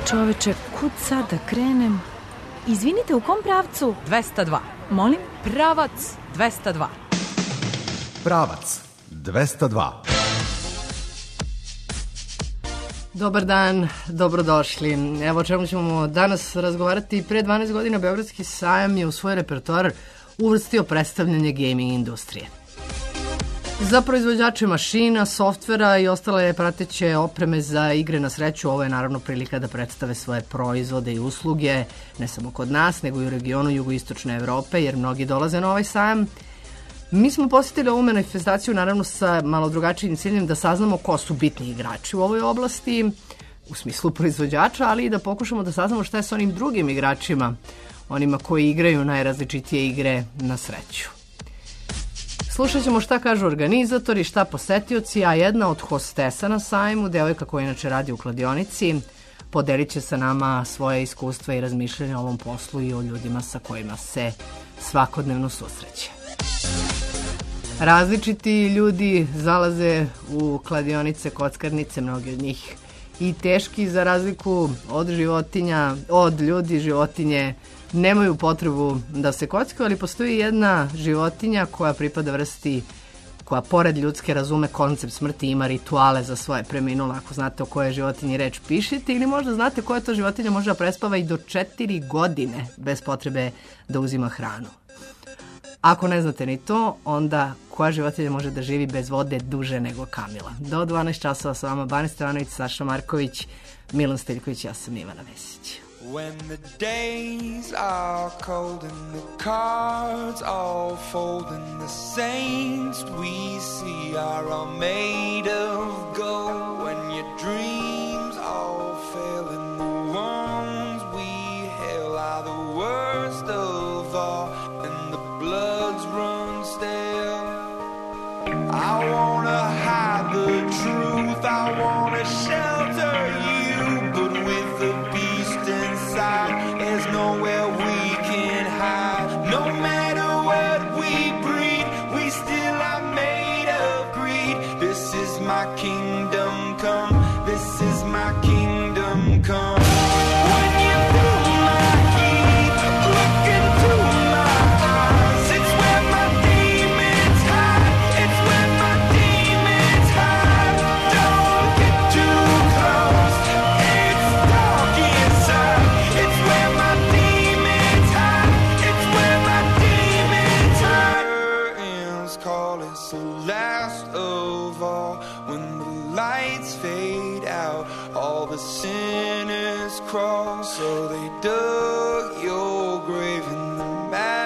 Čoveče, kud sad da krenem? Izvinite, u kom pravcu? 202. Molim? Pravac 202. Pravac 202. Dobar dan, dobrodošli. Evo o čemu ćemo danas razgovarati. Pre 12 godina Beogradski sajam je u svoj repertoar uvrstio predstavljanje gaming industrije. Za proizvođače mašina, softvera i ostale prateće opreme za igre na sreću, ovo je naravno prilika da predstave svoje proizvode i usluge, ne samo kod nas, nego i u regionu jugoistočne Evrope, jer mnogi dolaze na ovaj sajam. Mi smo posjetili ovu manifestaciju naravno sa malo drugačijim ciljem da saznamo ko su bitni igrači u ovoj oblasti, u smislu proizvođača, ali i da pokušamo da saznamo šta je sa onim drugim igračima, onima koji igraju najrazličitije igre na sreću. Slušat ćemo šta kažu organizatori, šta posetioci, a jedna od hostesa na sajmu, devojka koja inače radi u kladionici, podelit će sa nama svoje iskustva i razmišljanja o ovom poslu i o ljudima sa kojima se svakodnevno susreće. Različiti ljudi zalaze u kladionice, kockarnice, mnogi od njih i teški, za razliku od životinja, od ljudi, životinje nemaju potrebu da se kockaju, ali postoji jedna životinja koja pripada vrsti koja pored ljudske razume koncept smrti, ima rituale za svoje preminule. Ako znate o kojoj životinji reč, pišite, ili možda znate koja to životinja može da prespava i do 4 godine bez potrebe da uzima hranu. Ako ne znate ni to, onda koja životinja može da živi bez vode duže nego Kamila? Do 12 časova sa vama Bane Stevanović, Saša Marković, Milan Steljković, ja sam Ivana Vesić. When the days are cold and the cards all fold and the saints we see are all made of gold, when your dreams all fail and the ones we hail are the worst of all and the bloods run stale. I wanna hide the truth, I wanna shelter you, but with the beast inside, there's nowhere we can hide. No matter what we breed, we still are made of greed. This is my kingdom come, this is my kingdom come. When you feel my heat, look into my eyes. It's where my demons hide, it's where my demons hide. Don't get too close, it's dark inside. It's where my demons hide, it's where my demons hide. Curtains call, it's the last of all. When the lights fade out, all the sinners crawl. So they dug your grave and the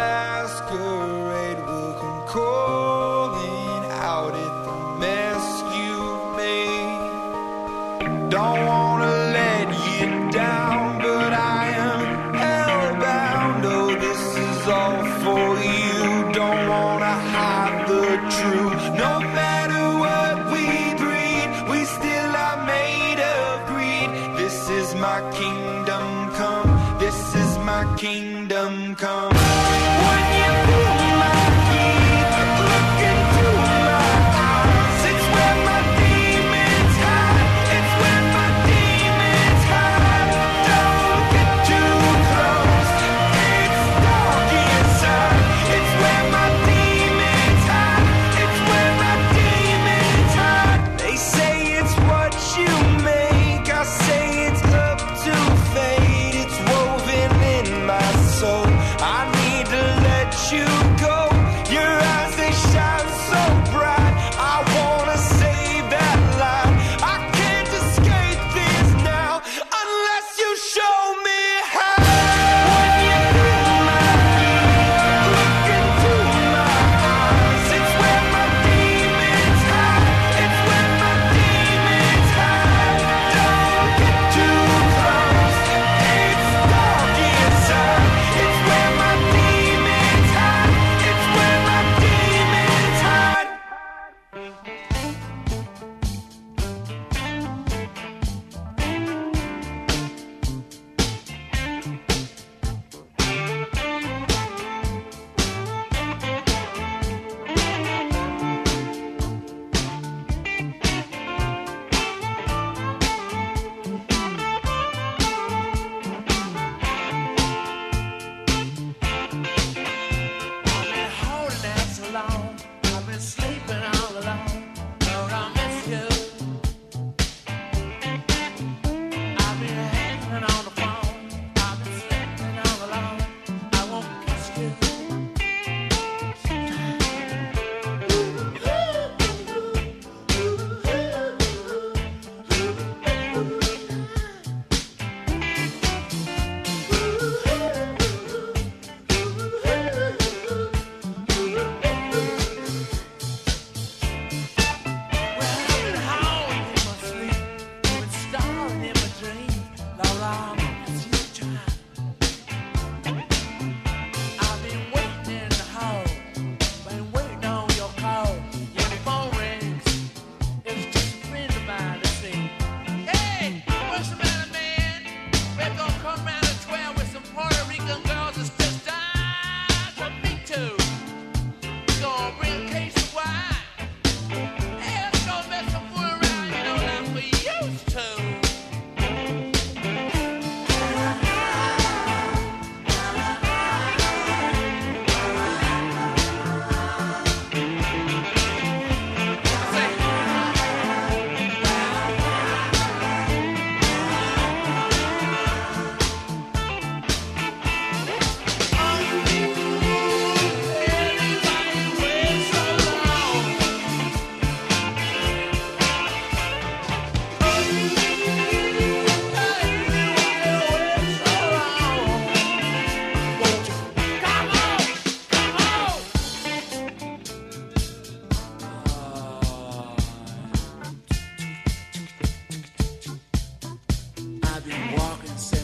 masquerade will come calling out at the mess you've made. Don't wanna let you down, but I am hellbound. Oh, this is all for you. Don't wanna hide the truth. No matter what we breed, we still are made of greed. This is my kingdom come, this is my kingdom come. When you feel my heat, look into my eyes. It's where my demons hide, it's where my demons hide. Don't get too close, it's dark inside. It's where my demons hide, it's where my demons hide. They say it's what you make, I say it's up to fate. It's woven in my soul, I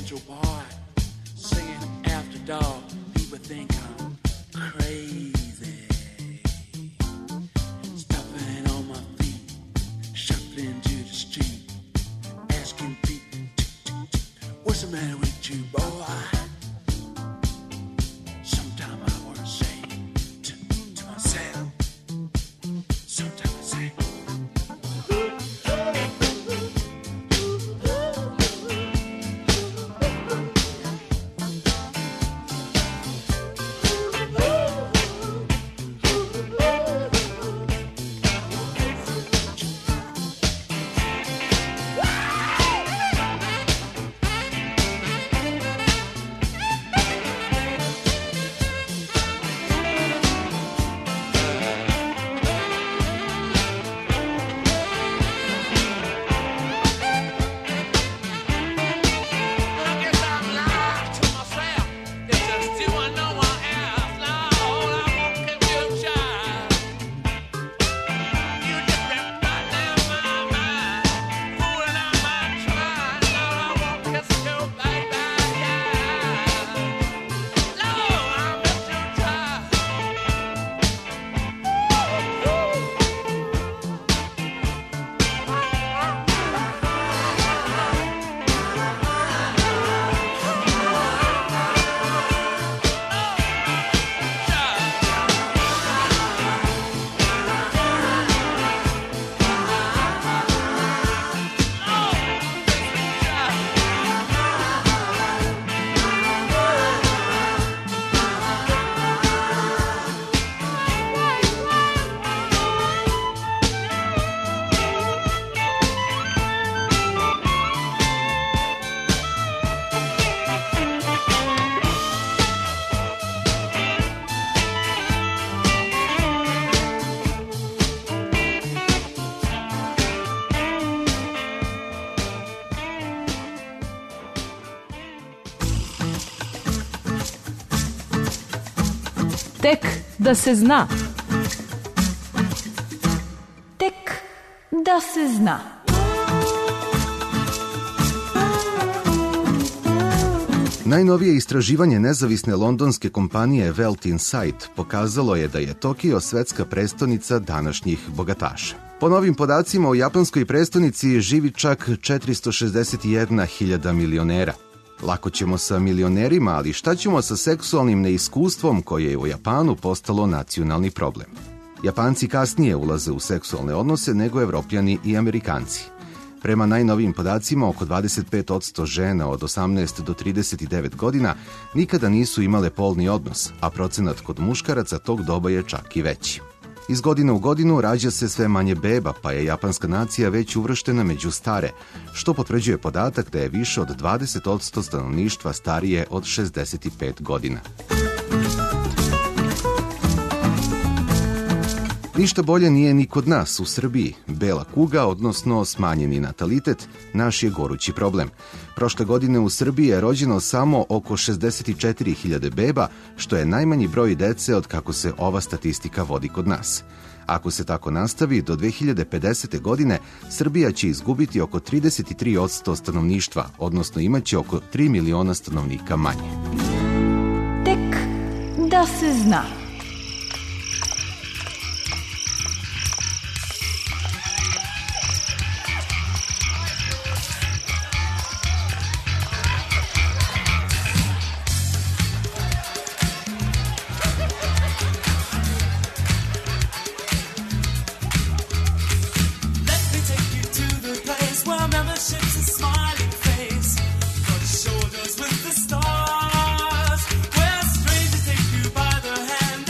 Central Park, singing after dark. People think I'm crazy. Stopping on my feet, shuffling to the street, asking people, what's the matter with you, boy? Sometimes I want to say to myself, sometimes I say, Tek da se zna. Tek da se zna. Najnovije istraživanje nezavisne londonske kompanije Wealth Insight pokazalo je da je Tokio svetska prestonica današnjih bogataša. Po novim podacima u japanskoj prestonici živi čak 461.000 milionera. Lako ćemo sa milionerima, ali šta ćemo sa seksualnim neiskustvom koje je u Japanu postalo nacionalni problem? Japanci kasnije ulaze u seksualne odnose nego Evropljani i Amerikanci. Prema najnovijim podacima, oko 25% žena od 18 do 39 godina nikada nisu imale polni odnos, a procenat kod muškaraca tog doba je čak i veći. Iz godine u godinu rađa se sve manje beba, pa je japanska nacija već uvrštena među stare, što potvrđuje podatak da je više od 20% stanovništva starije od 65 godina. Ništa bolje nije ni kod nas u Srbiji. Bela kuga, odnosno smanjeni natalitet, naš je gorući problem. Prošle godine u Srbiji je rođeno samo oko 64.000 beba, što je najmanji broj dece od kako se ova statistika vodi kod nas. Ako se tako nastavi, do 2050. godine Srbija će izgubiti oko 33% stanovništva, odnosno imaće oko 3 miliona stanovnika manje. Tek da se zna. Shoulders with the stars, where strangers take you by the hand.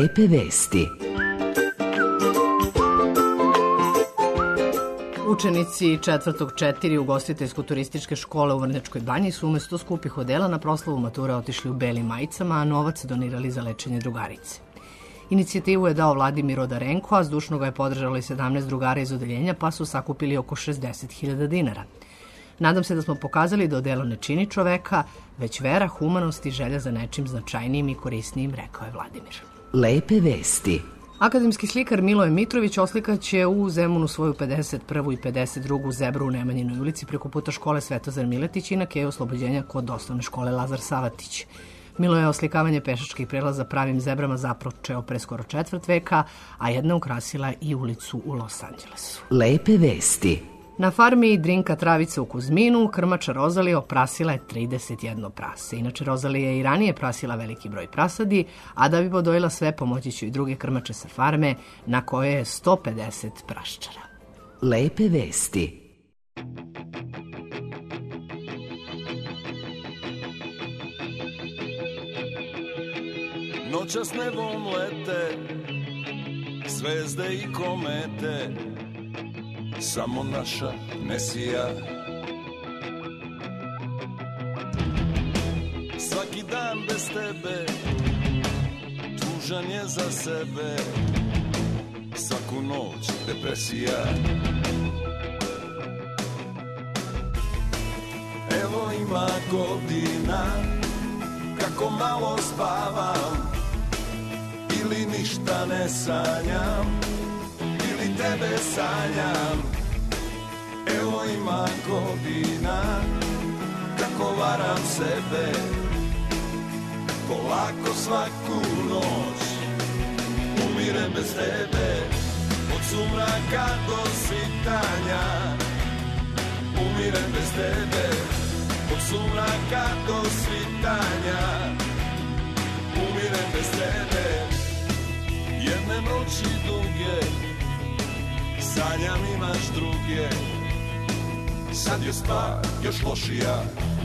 Lepe vesti. Učenici 4. ugostiteljsko-turističke škole u Vrnjačkoj Banji su umesto skupih odela na proslavu mature otišli u belim majicama, a novac donirali za lečenje drugarice. Inicijativu je dao Vladimir Odarenko, a zdušno ga je podržalo i 17 drugara iz odeljenja, pa su sakupili oko 60.000 dinara. Nadam se da smo pokazali da odelo ne čini čoveka, već vera, humanost i želja za nečim značajnijim i korisnijim, rekao je Vladimir. Lepe vesti. Akademski slikar Miloje Mitrović oslikaće u Zemunu svoju 51. i 52. zebru u Nemanjinoj ulici preko puta škole Svetozar Miletić i na keju oslobođenja kod osnovne škole Lazar Savatić. Milo je oslikavanje pešačkih prelaza pravim zebrama započeo pre skoro četvrt veka, a jedna ukrasila i ulicu u Los Angelesu. Lepe vesti. Na farmi Drinka Travica u Kuzminu krmača Rozalija oprasila je 31 prase. Inače, Rozalija je i ranije prasila veliki broj prasadi, a da bi podojila sve, pomoći ću i druge krmače sa farme, na koje je 150 praščara. Lepe vesti. Noćas nebom lete zvezde i komete, samo naša ne sija. Svaki dan bez tebe tužan je za sebe, svaku noć depresija. Evo ima godina kako malo spavam, ili ništa ne sanjam, ili tebe sanjam. Evo ima godina kako varam sebe, polako svaku noć umirem bez tebe. Od sumraka do svitanja umirem bez tebe. Od sumraka do svitanja umirem bez tebe. Jedne noći duge sanjam imaš druge, sad je stvar još lošija.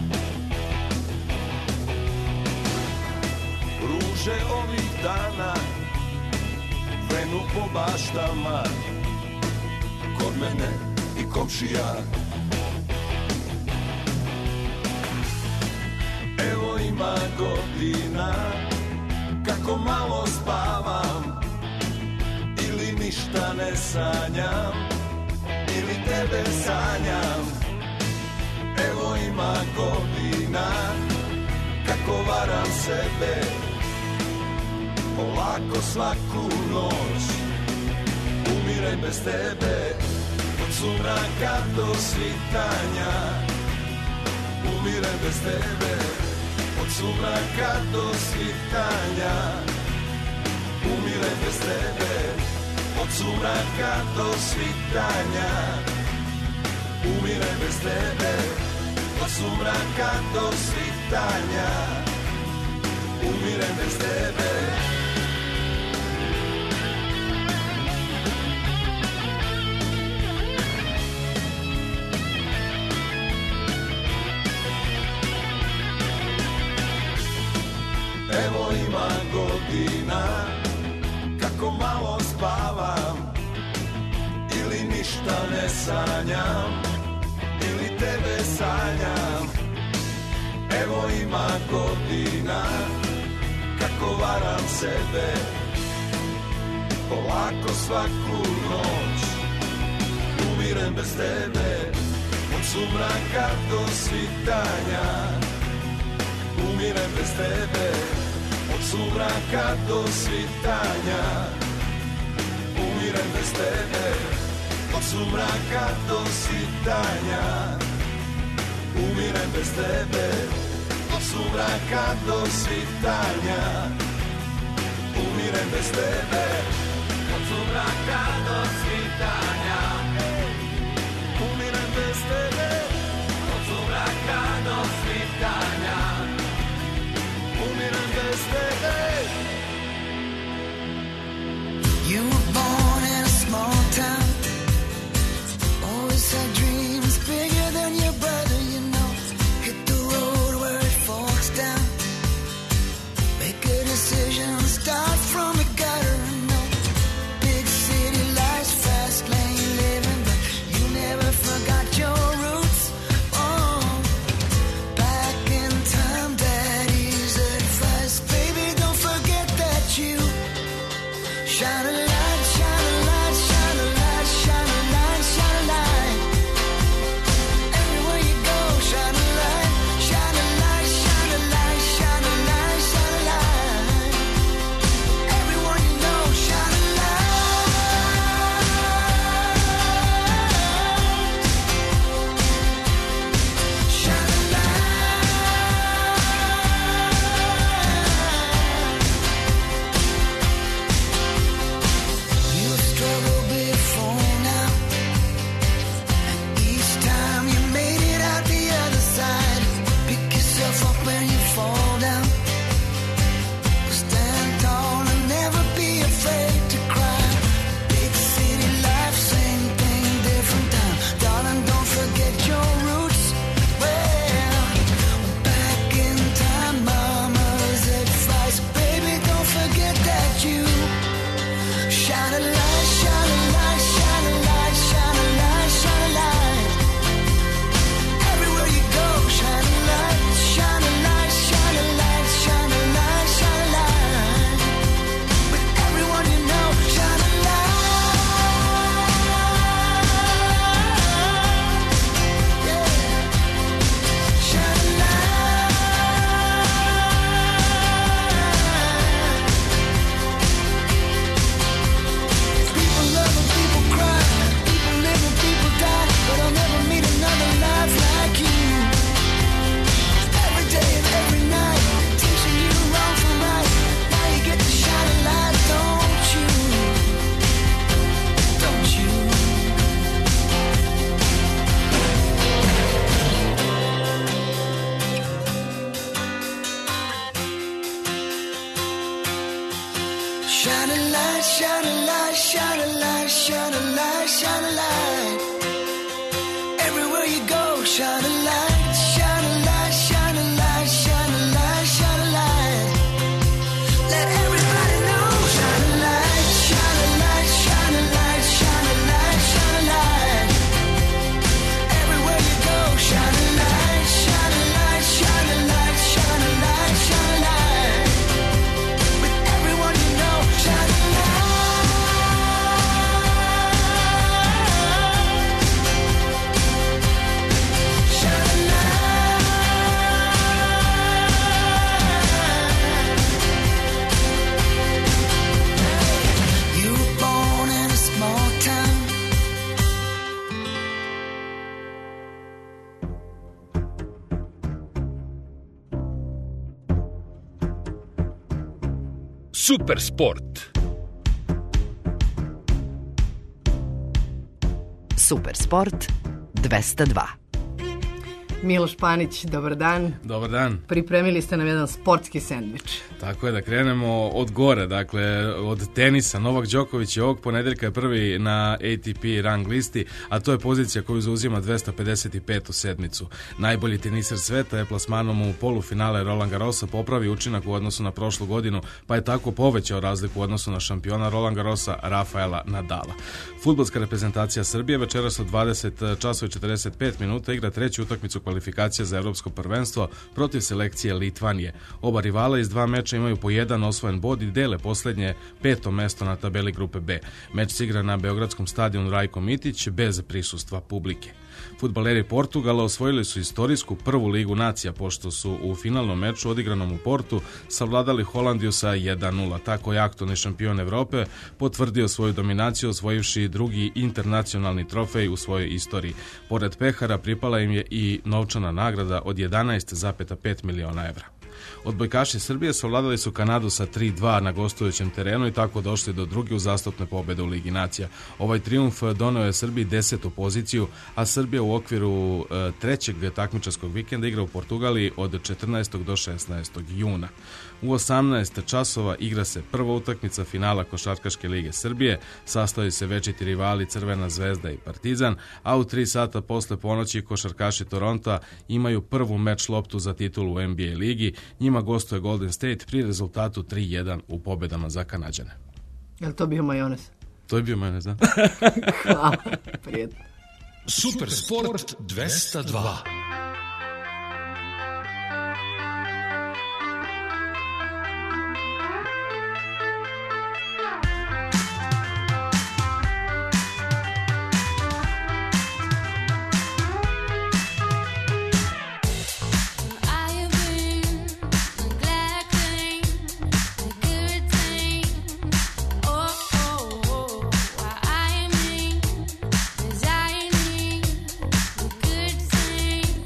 Ruže ovih dana venu po baštama, kod mene i komšija. Evo ima godina kako malo spavam, ili ništa ne sanjam, ili tebe sanjam. Evo ima godina kako varam sebe, polako svaku noć umirem bez tebe. Od sumraka do svitanja umirem bez tebe. Od sumraka do svitanja umirem bez tebe. Od sumraka do svitanja umirem bez tebe. Od sumraka do svitanja umirem bez tebe. Evo ima godina kako malo spavam, ili ništa ne sanjam, ili tebe sanjam. Evo ima godina kako varam sebe, polako svaku noć umirem bez tebe. Od sumraka do svitanja umirem bez tebe. Od sumraka do svitanja umirem bez tebe. Od sumraka do svitanja umirem bez tebe. Od sumraka do svitanja umirem bez tebe. Od sumraka do svitanja umirem bez tebe. Od sumraka do svitanja umirem bez tebe. You were born in a small town, always had dreams bigger than your brother, you know. Hit the road where it forks down, make a decision, start from the gut. shine a light, shine a light, shine a light. Everywhere you go, shine a light, shine a light, shine a light, shine a light, shine a light. Let everybody know, shine a light, shine a light, shine a light, shine a light, shine a light. Everywhere you go, shine a light, shine a light, shine a light, shine a light, shine a light. With everyone you know, shine a light. Super sport. Super sport 202. Miloš Panić, dobar dan. Dobar dan. Pripremili ste nam jedan sportski sendvič. Tako je, da krenemo od gore, dakle od tenisa. Novak Đoković je ovog ponedeljka je prvi na ATP rang listi, a to je pozicija koju zauzima 255. sedmicu. Najbolji teniser sveta je plasmanom u polufinale Roland Garrosa popravi učinak u odnosu na prošlu godinu, pa je tako povećao razliku u odnosu na šampiona Roland Garrosa Rafaela Nadala. Fudbalska reprezentacija Srbije večeras od 20 časova i 45 minuta igra treću utakmicu kvalifikacija za evropsko prvenstvo protiv selekcije Litvanije. Oba rivala iz dva meča imaju po jedan osvojen bod i dele poslednje 5. mesto na tabeli grupe B. Meč se igra na beogradskom stadionu Rajko Mitić bez prisustva publike. Fudbaleri Portugala osvojili su istorijsku prvu ligu nacija pošto su u finalnom meču odigranom u Portu savladali Holandiju sa 1:0. Tako je aktualni šampion Evrope potvrdio svoju dominaciju osvojivši drugi internacionalni trofej u svojoj istoriji. Pored pehara pripala im je i novčana nagrada od 11,5 miliona evra. Odbojkaši Srbije savladali su Kanadu sa 3:2 na gostujućem terenu i tako došli do druge uzastopne pobede u Ligi nacija. Ovaj trijumf doneo je Srbiji 10. poziciju, a Srbija u okviru trećeg takmičarskog vikenda igra u Portugaliji od 14. do 16. juna. U 18 časova igra se prva utakmica finala Košarkaške lige Srbije, sastoji se večiti rivali Crvena zvezda i Partizan, a u 3 sata posle ponoći košarkaši Toronta imaju prvu meč loptu za titulu u NBA ligi, njima gostuje Golden State pri rezultatu 3:1 u pobedama za Kanađane. Je li to bio majonez? To je bio majonez, da? Hvala, prijetno. Super sport 202. Designing the good thing.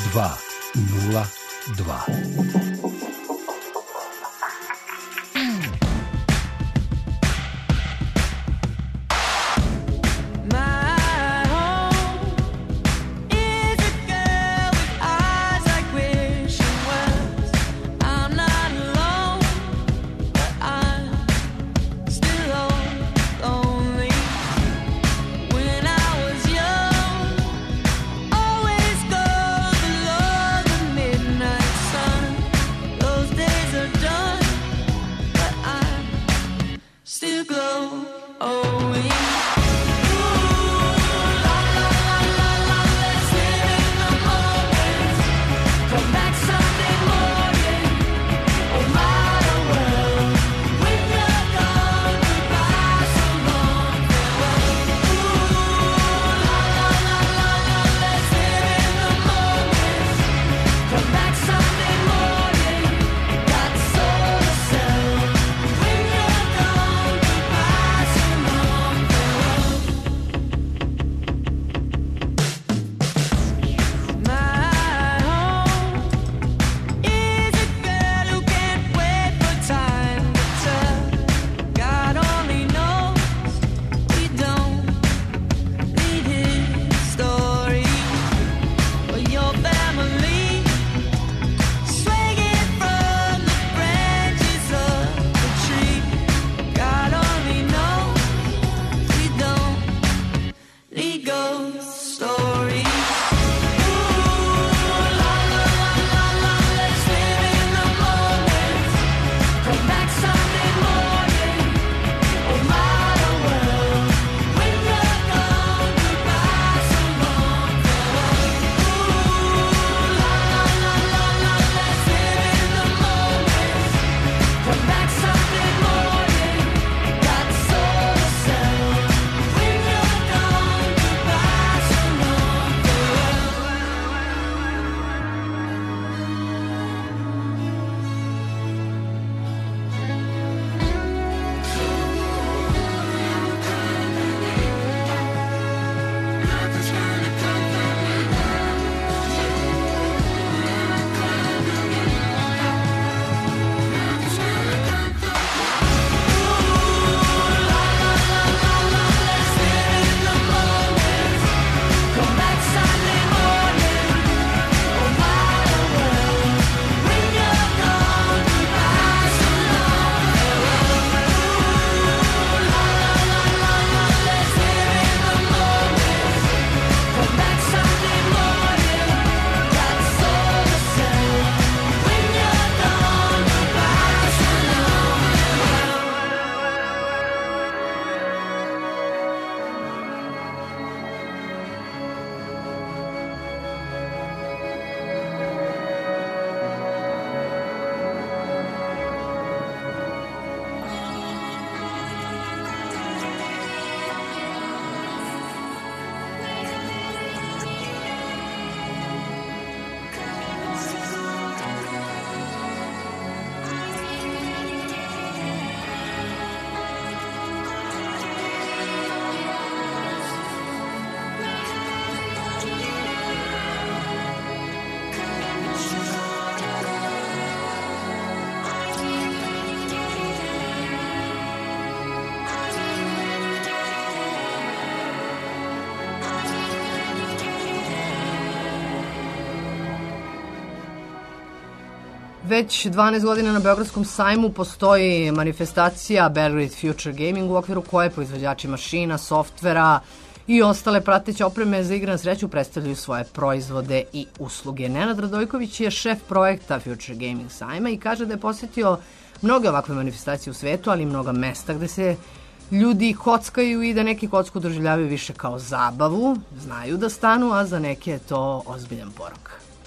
Već 12 godina na Beogradskom sajmu postoji manifestacija Belgrade Future Gaming u okviru koje proizvođači mašina, softvera i ostale prateće opreme za igre na sreću predstavljaju svoje proizvode i usluge. Nenad Radojković je šef projekta Future Gaming sajma i kaže da je posjetio mnoge ovakve manifestacije u svetu, ali i mnoga mesta gde se ljudi kockaju i da neki kocku doživljavaju više kao zabavu, znaju da stanu, a za neke je to ozbiljan porok.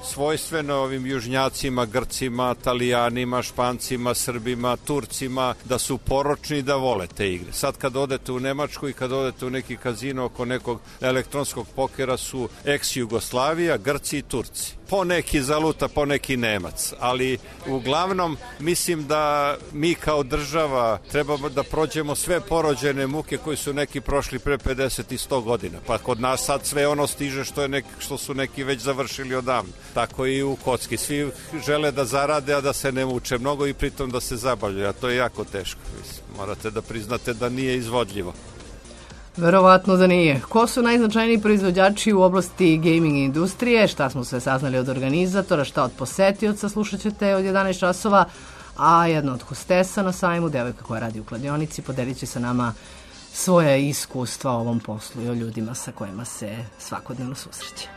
svojstveno ovim južnjacima, Grcima, Talijanima, Špancima, Srbima, Turcima, da su poročni da vole te igre. Sad kad odete u Nemačku i kad odete u neki kazino oko nekog elektronskog pokera su ex-Jugoslavija, Grci i Turci. Poneki zaluta, poneki Nemac, ali uglavnom mislim da mi kao država trebamo da prođemo sve porođene muke koji su neki prošli pre 50 i 100 godina. Pa kod nas sad sve ono stiže što su neki već završili odavno. Tako i u kocki. Svi žele da zarade, a da se ne muče mnogo i pritom da se zabavljaju, a to je jako teško. Morate da priznate da nije izvodljivo. Verovatno da nije. Ko su najznačajniji proizvođači u oblasti gaming industrije? Šta smo sve saznali od organizatora, šta od posetioca, slušat ćete od 11 časova, a jedna od hostesa na sajmu, devojka koja radi u kladionici, podelit će sa nama svoje iskustva o ovom poslu i o ljudima sa kojima se svakodnevno susreće.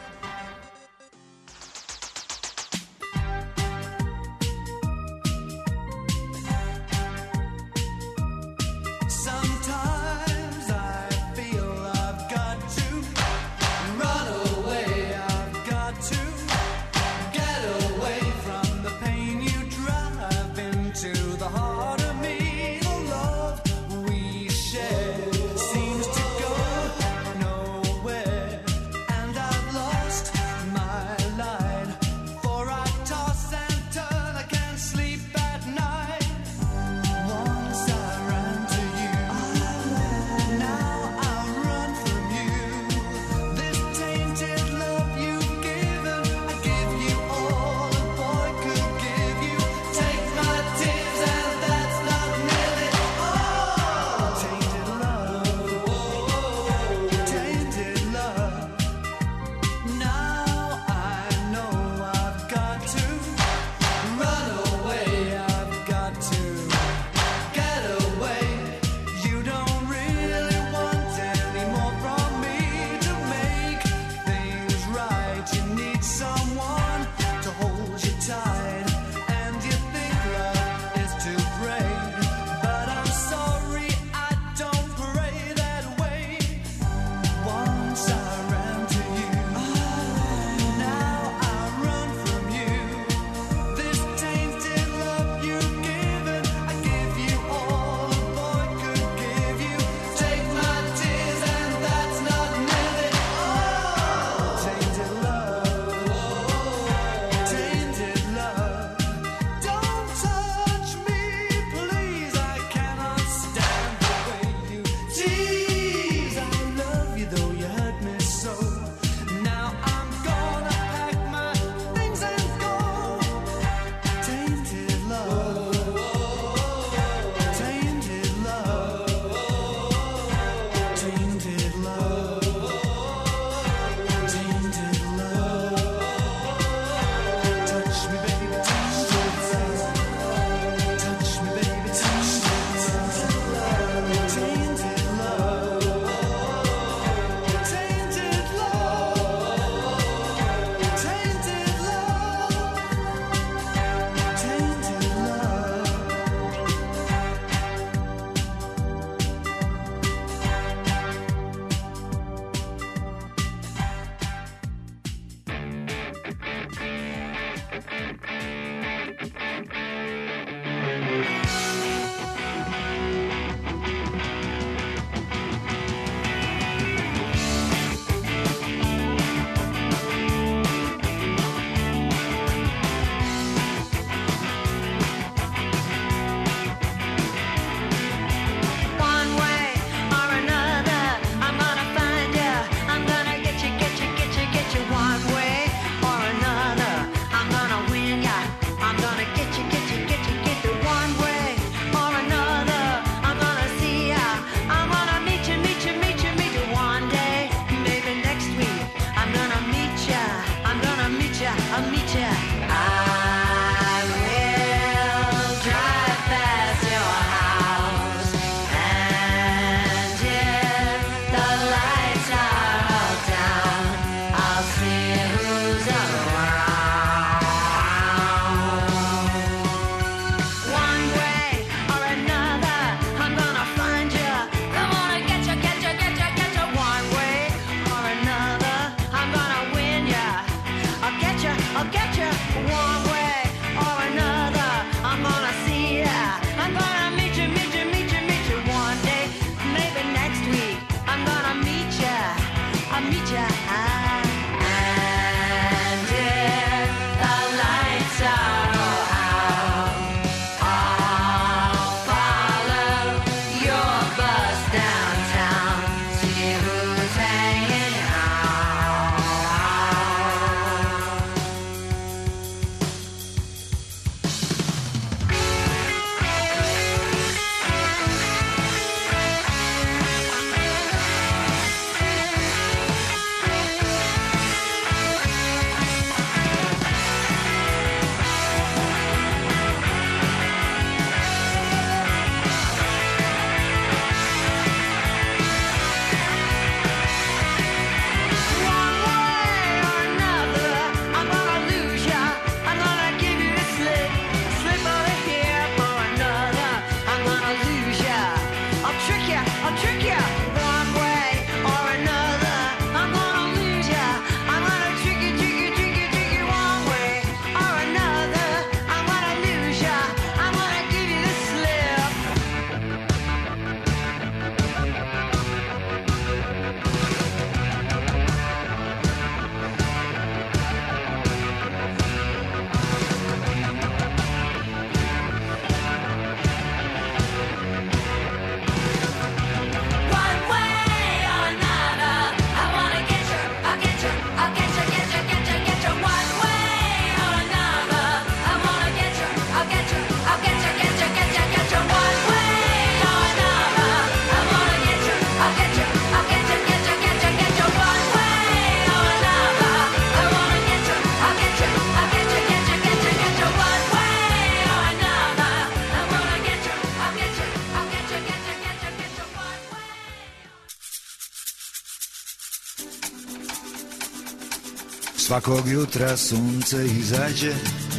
Svakog jutra sunce izađe,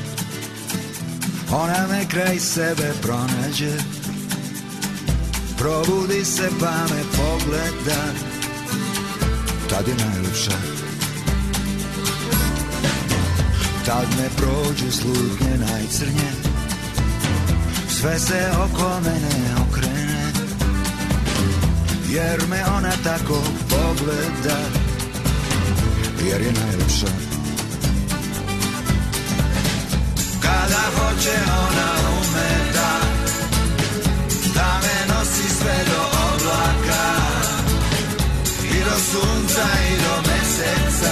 ona me kraj sebe pronađe. Probudi se pa me pogleda, tad je najljepša. Tad me prođu slutnje najcrnje, sve se oko mene okrene, jer me ona tako pogleda, jer je najljepša. Kada hoće ona ume da me nosi sve do oblaka i do sunca i do meseca.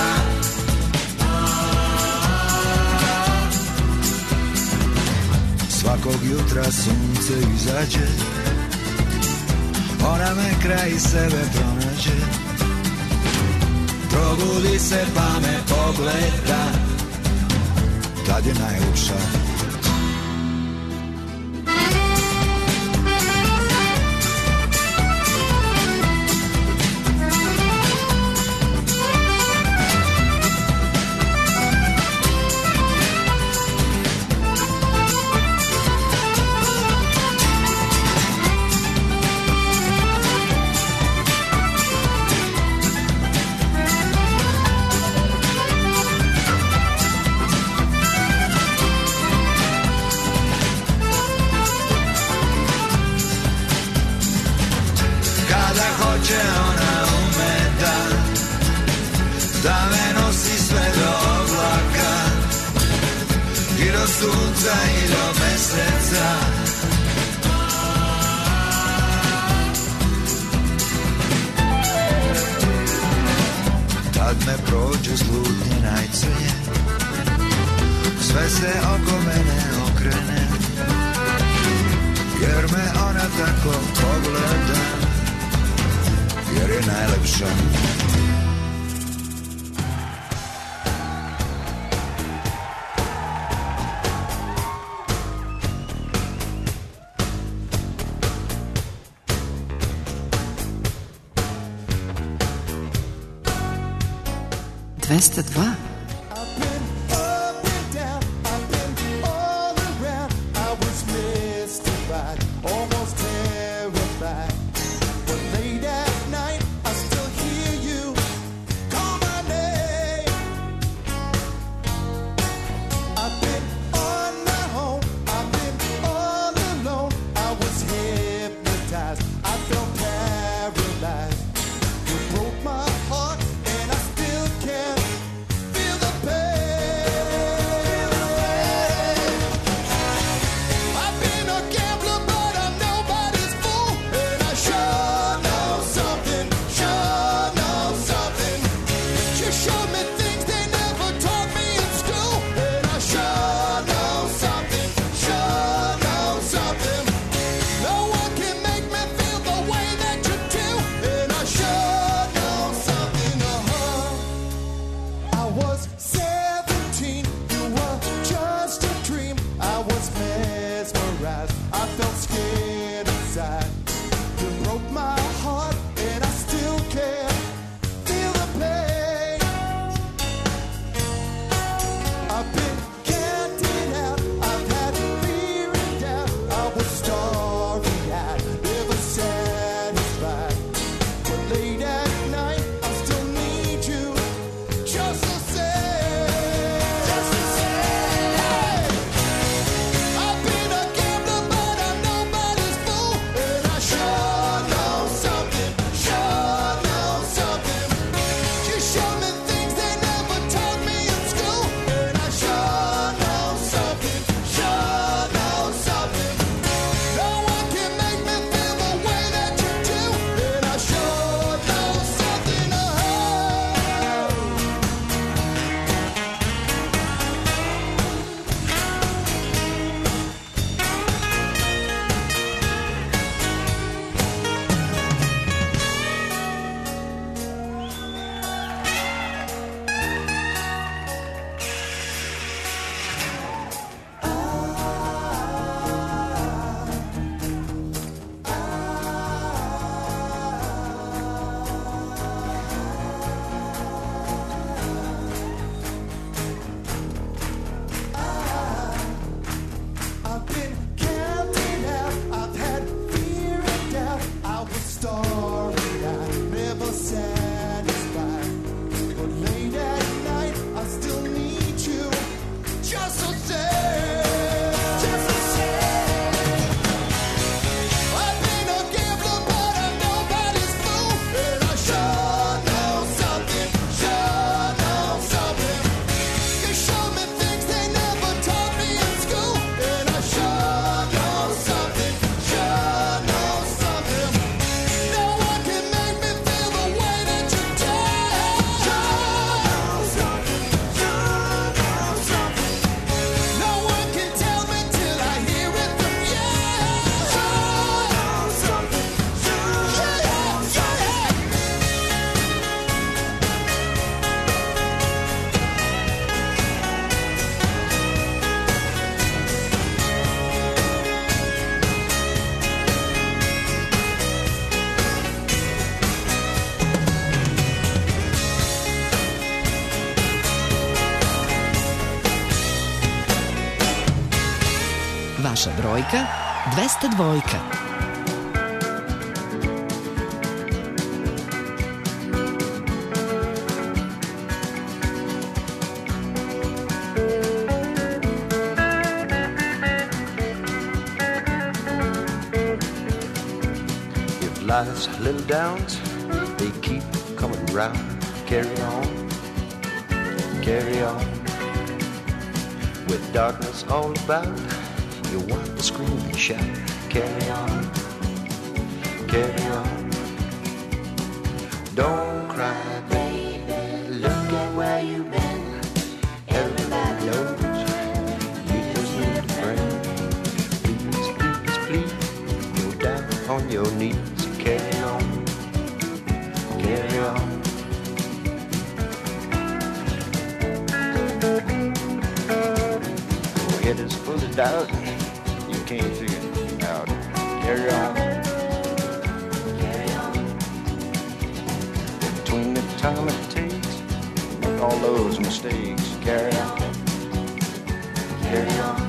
Svakog jutra sunce izađe, ona me kraj sebe pronađe. Probudi se pa me pogleda, tad je najljepša. Sunca i do meseca. Tad me prođe slutnje najcrnje, sve se oko mene okrene, jer me ona tako pogleda, jer je najlepša. Dva. Feel Naša brojka 202. Life's little downs, they keep coming round. Carry on, carry on. With darkness all about, you want to scream and shout. Carry on, carry on. Don't cry, baby, look at where you've been. Everybody knows you just need a friend. Please, please, please, go down on your knees. Carry on, carry on. Your head is full of doubt, you can't figure it out. Carry on, carry on. Between the time it takes, make all those mistakes. Carry on, carry on.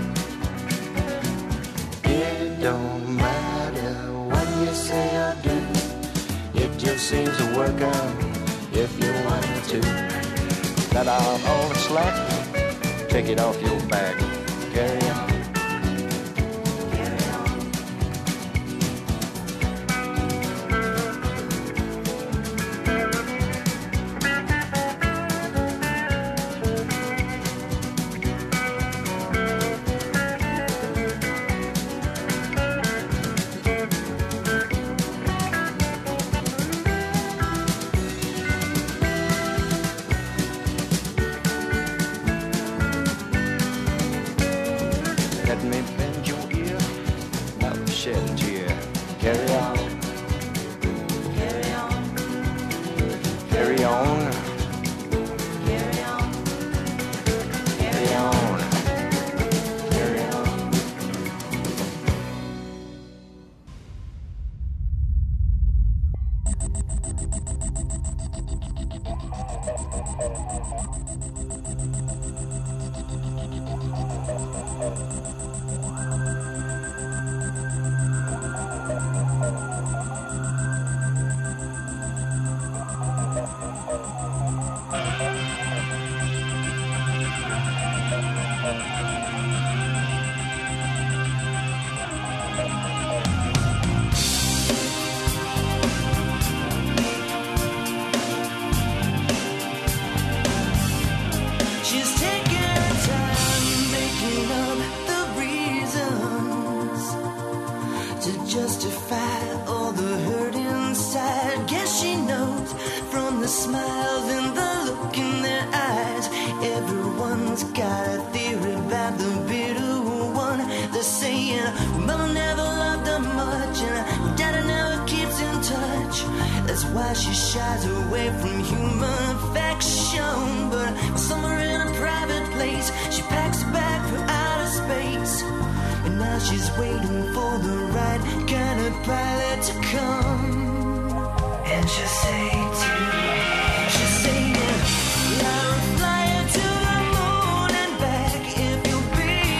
It don't matter what you say or do. It just seems to work out if you want to. Let out all the slack, take it off your back. Carry on. Let me bend your ear, now shed a tear. Carry on, carry on, carry on, carry on, carry on, carry on. She's taking her time making up the reasons to justify all the hurt inside. Guess she knows from the smiles and the look in their eyes. Everyone's got a theory about the bitter one. They're saying Mama never loved her much and Daddy never keeps in touch. That's why she shies away from human affection. But somewhere in a private place, she packs a bag for outer space. And now she's waiting for the right kind of pilot to come. And she'll say to me, she's saying, I'll fly her to the moon and back if you'll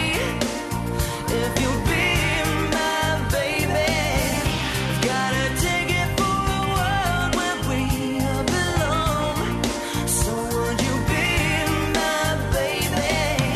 be my baby. Gotta take it for a world where we belong. So would you be my baby?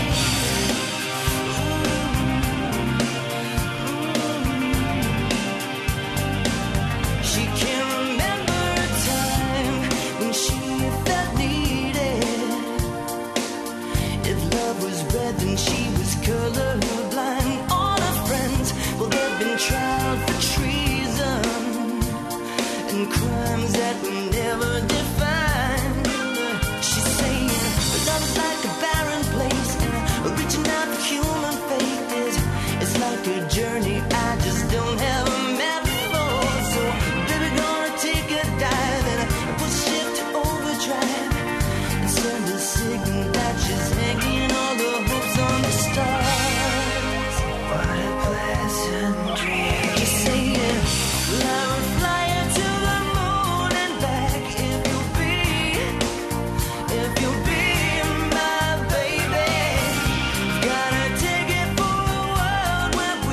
She can't remember a time when she felt needed. If love was red, then she was colorblind. All her friends, well, they've been tried for treason and crimes that were never defined. She's saying, love is like a barren place, and reaching out for human faith is like a journey I just don't have a map for. So, baby, gonna take a dive and push shift to overdrive and send a signal that she's hanging all the hopes on the stars. What a pleasant dream. She's saying, I will fly her to the moon and back if you'll be my baby. Gotta take it for a world where we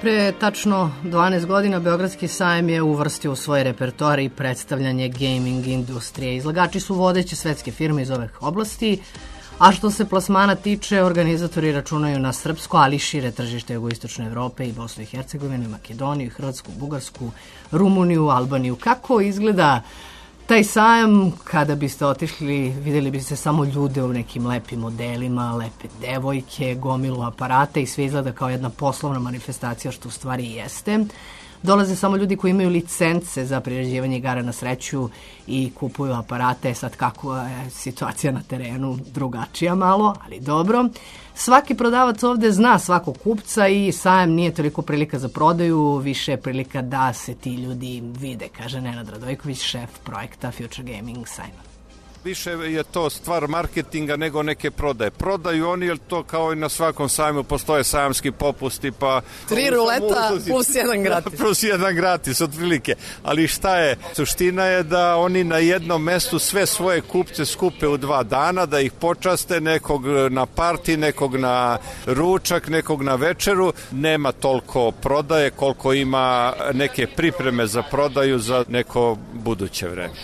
Pre tačno 12 godina Beogradski sajam je uvrstio u svoj repertoar i predstavljanje gaming industrije. Izlagači su vodeće svetske firme iz ovih oblasti, a što se plasmana tiče, organizatori računaju na srpsko, ali šire tržište jugoistočne Evrope i Bosnu i Hercegovinu, Makedoniju, Hrvatsku, Bugarsku, Rumuniju, Albaniju. Kako izgleda taj sajam? Kada biste otišli, videli biste samo ljude u nekim lepim modelima, lepe devojke, gomilu aparata i sve izgleda kao jedna poslovna manifestacija, što u stvari jeste. Dolaze samo ljudi koji imaju licence za priređivanje igara na sreću i kupuju aparate. Sad kako je situacija na terenu drugačija malo, ali dobro. Svaki prodavac ovde zna svakog kupca i sajam nije toliko prilika za prodaju, više je prilika da se ti ljudi vide, kaže Nenad Radojković, šef projekta Future Gaming sajma. Više je to stvar marketinga nego neke prodaje. Prodaju oni, jer to kao i na svakom sajmu postoje sajamski popusti, pa... 3 ruleta plus 1 gratis. Plus 1 gratis, otprilike. Ali šta je? Suština je da oni na jednom mestu sve svoje kupce skupe u 2 dana, da ih počaste, nekog na parti, nekog na ručak, nekog na večeru. Nema toliko prodaje koliko ima neke pripreme za prodaju za neko buduće vreme.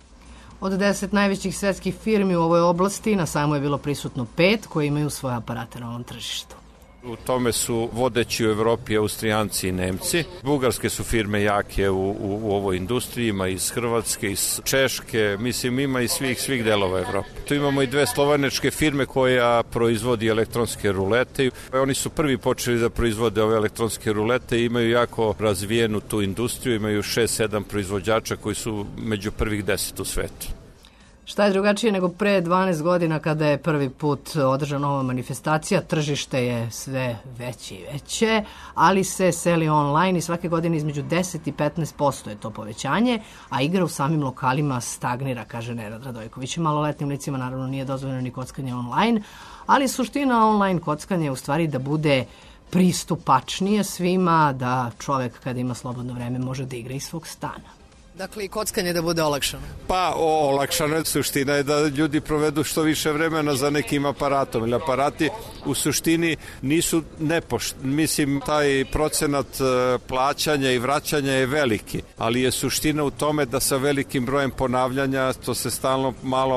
Od 10 najvećih svetskih firmi u ovoj oblasti na sajmu je bilo prisutno 5 koji imaju svoje aparate na ovom tržištu. U tome su vodeći u Evropi Austrijanci i Nemci. Bugarske su firme jake u ovoj industriji, ima iz Hrvatske, iz Češke, mislim ima iz svih delova Evrope. Tu imamo i 2 slovenačke firme koja proizvodi elektronske rulete. Oni su prvi počeli da proizvode ove elektronske rulete i imaju jako razvijenu tu industriju, imaju 6-7 proizvođača koji su među prvih 10 u svetu. Šta je drugačije nego pre 12 godina kada je prvi put održana ova manifestacija? Tržište je sve veće i veće, ali se seli online i svake godine između 10 i 15% je to povećanje, a igra u samim lokalima stagnira, kaže Nenad Radojković. Maloletnim licima naravno nije dozvoljeno ni kockanje online, ali suština online kockanja je u stvari da bude pristupačnije svima, da čovek kada ima slobodno vreme može da igra iz svog stana. Dakle, i kockanje da bude olakšano. Pa, olakšano je. Suština je da ljudi provedu što više vremena za nekim aparatom. Ili aparati u suštini nisu mislim, taj procenat plaćanja i vraćanja je veliki, ali je suština u tome da sa velikim brojem ponavljanja to se stalno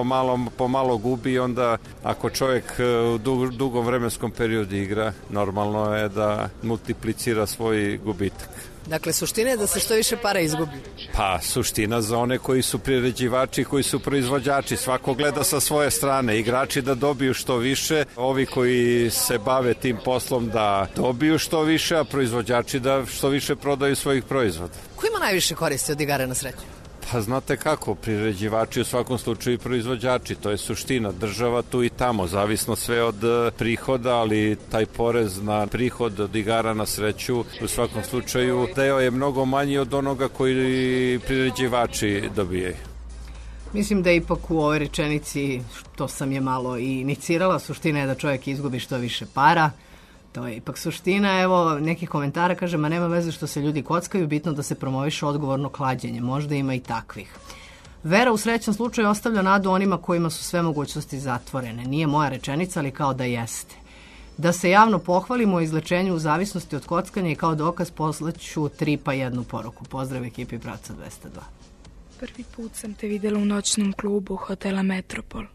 pomalo gubi i onda ako čovjek u dugom vremenskom periodu igra, normalno je da multiplicira svoj gubitak. Dakle, suština je da se što više para izgubi. Pa, suština za one koji su priređivači, koji su proizvođači. Svako gleda sa svoje strane. Igrači da dobiju što više, ovi koji se bave tim poslom da dobiju što više, a proizvođači da što više prodaju svojih proizvoda. Ko ima najviše koristi od igara na sreću? Pa znate kako, priređivači u svakom slučaju i proizvođači, to je suština, država tu i tamo, zavisno sve od prihoda, ali taj porez na prihod od igara na sreću u svakom slučaju deo je mnogo manji od onoga koji priređivači dobijaju. Mislim da ipak u ovoj rečenici, što sam je malo i inicirala, suština je da čovjek izgubi što više para. To je ipak suština. Evo, neki komentara kaže, ma nema veze što se ljudi kockaju, bitno da se promoviše odgovorno klađenje. Možda ima i takvih. Vera u srećnom slučaju ostavlja nadu onima kojima su sve mogućnosti zatvorene. Nije moja rečenica, ali kao da jeste. Da se javno pohvalimo o izlečenju u zavisnosti od kockanja i kao dokaz poslaću 3 pa 1 poruku. Pozdrav ekipi Pravca 202. Prvi put sam te videla u noćnom klubu hotela Metropol.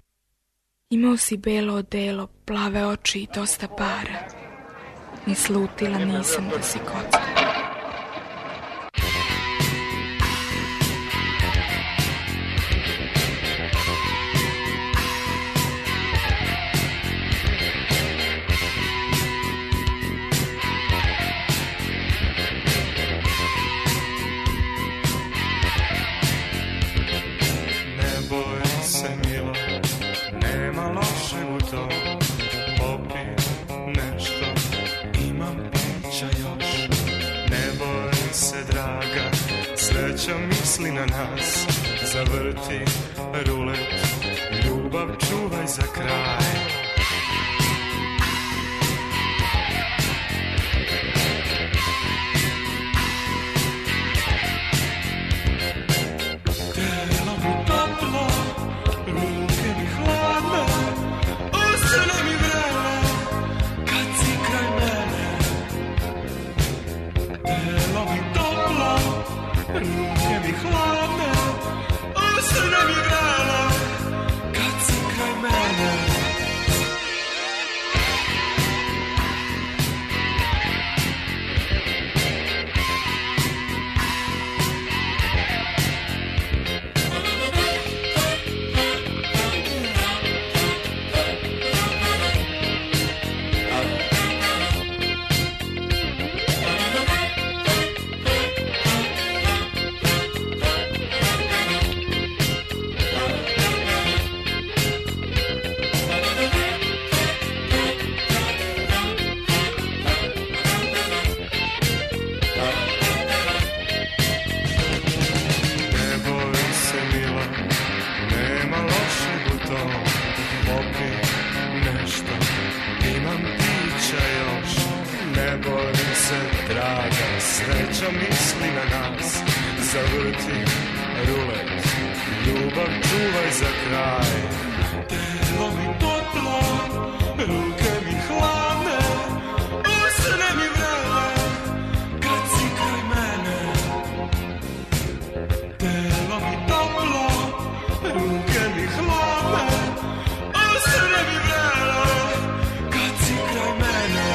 Imao si belo odelo, plave oči i dosta para. Ni slutila nisam da si kocka. Ne boj se milo, nema lošeg u tom. Popi nešto, imam pića još. Ne boj se draga, sreća misli na nas. Zavrti rulet, ljubav čuvaj za kraj. Telo mi toplo, ruke mi hladne, usne mi vrele, kad si kraj mene. rada, sreća misli na nas. Zavrti rulet, ljubav čuvaj za kraj. Telo mi toplo, ruke mi hladne, usne mi vrele, kad si kraj mene. Telo mi toplo, ruke mi hladne, usne mi vrele, kad si kraj mene.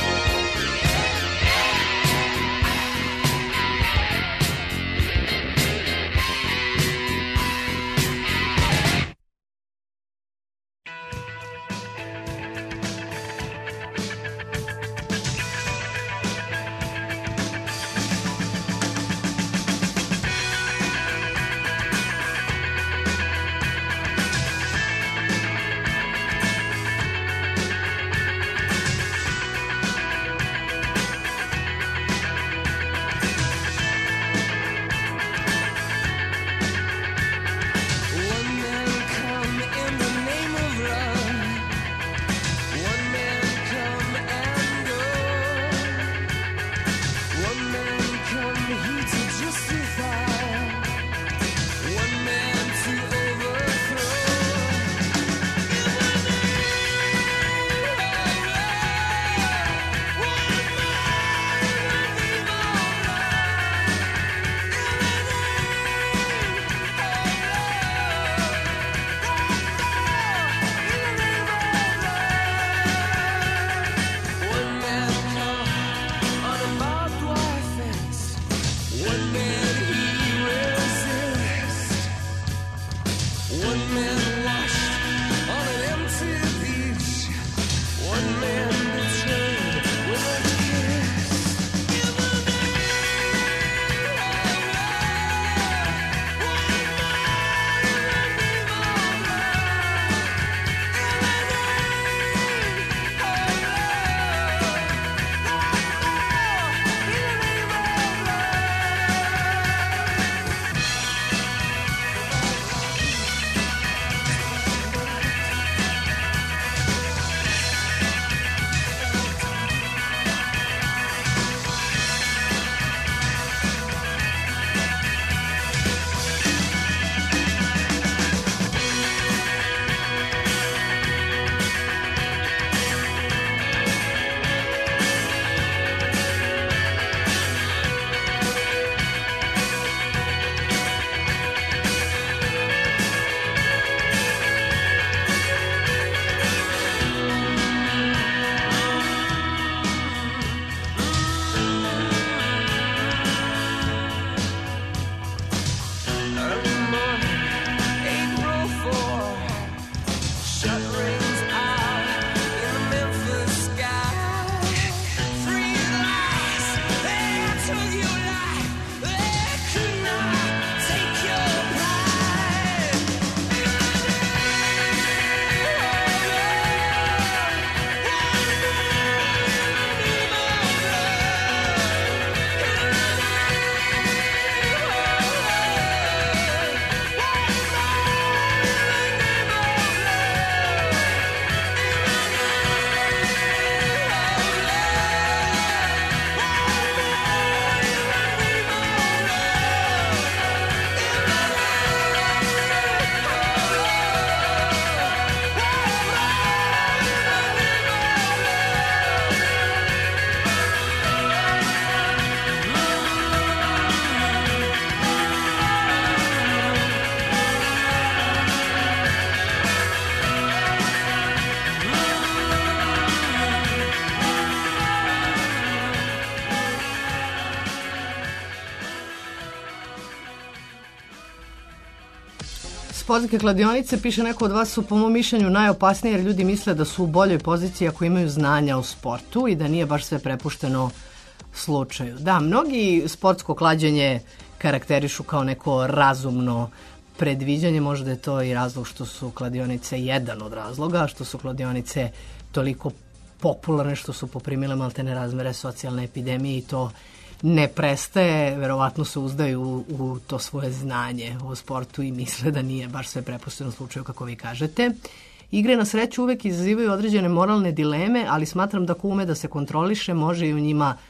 Sportske kladionice, piše neko od vas, su po mom mišljenju najopasnije jer ljudi misle da su u boljoj poziciji ako imaju znanja o sportu i da nije baš sve prepušteno slučaju. Da, mnogi sportsko klađenje karakterišu kao neko razumno predviđanje, možda je to i razlog što su kladionice jedan od razloga, što su kladionice toliko popularne, što su poprimile maltene razmere socijalne epidemije i to ne prestaje, verovatno se uzdaju u to svoje znanje o sportu i misle da nije baš sve prepušteno slučaju kako vi kažete. Igre na sreću uvek izazivaju određene moralne dileme, ali smatram da ko ume da se kontroliše može i u njima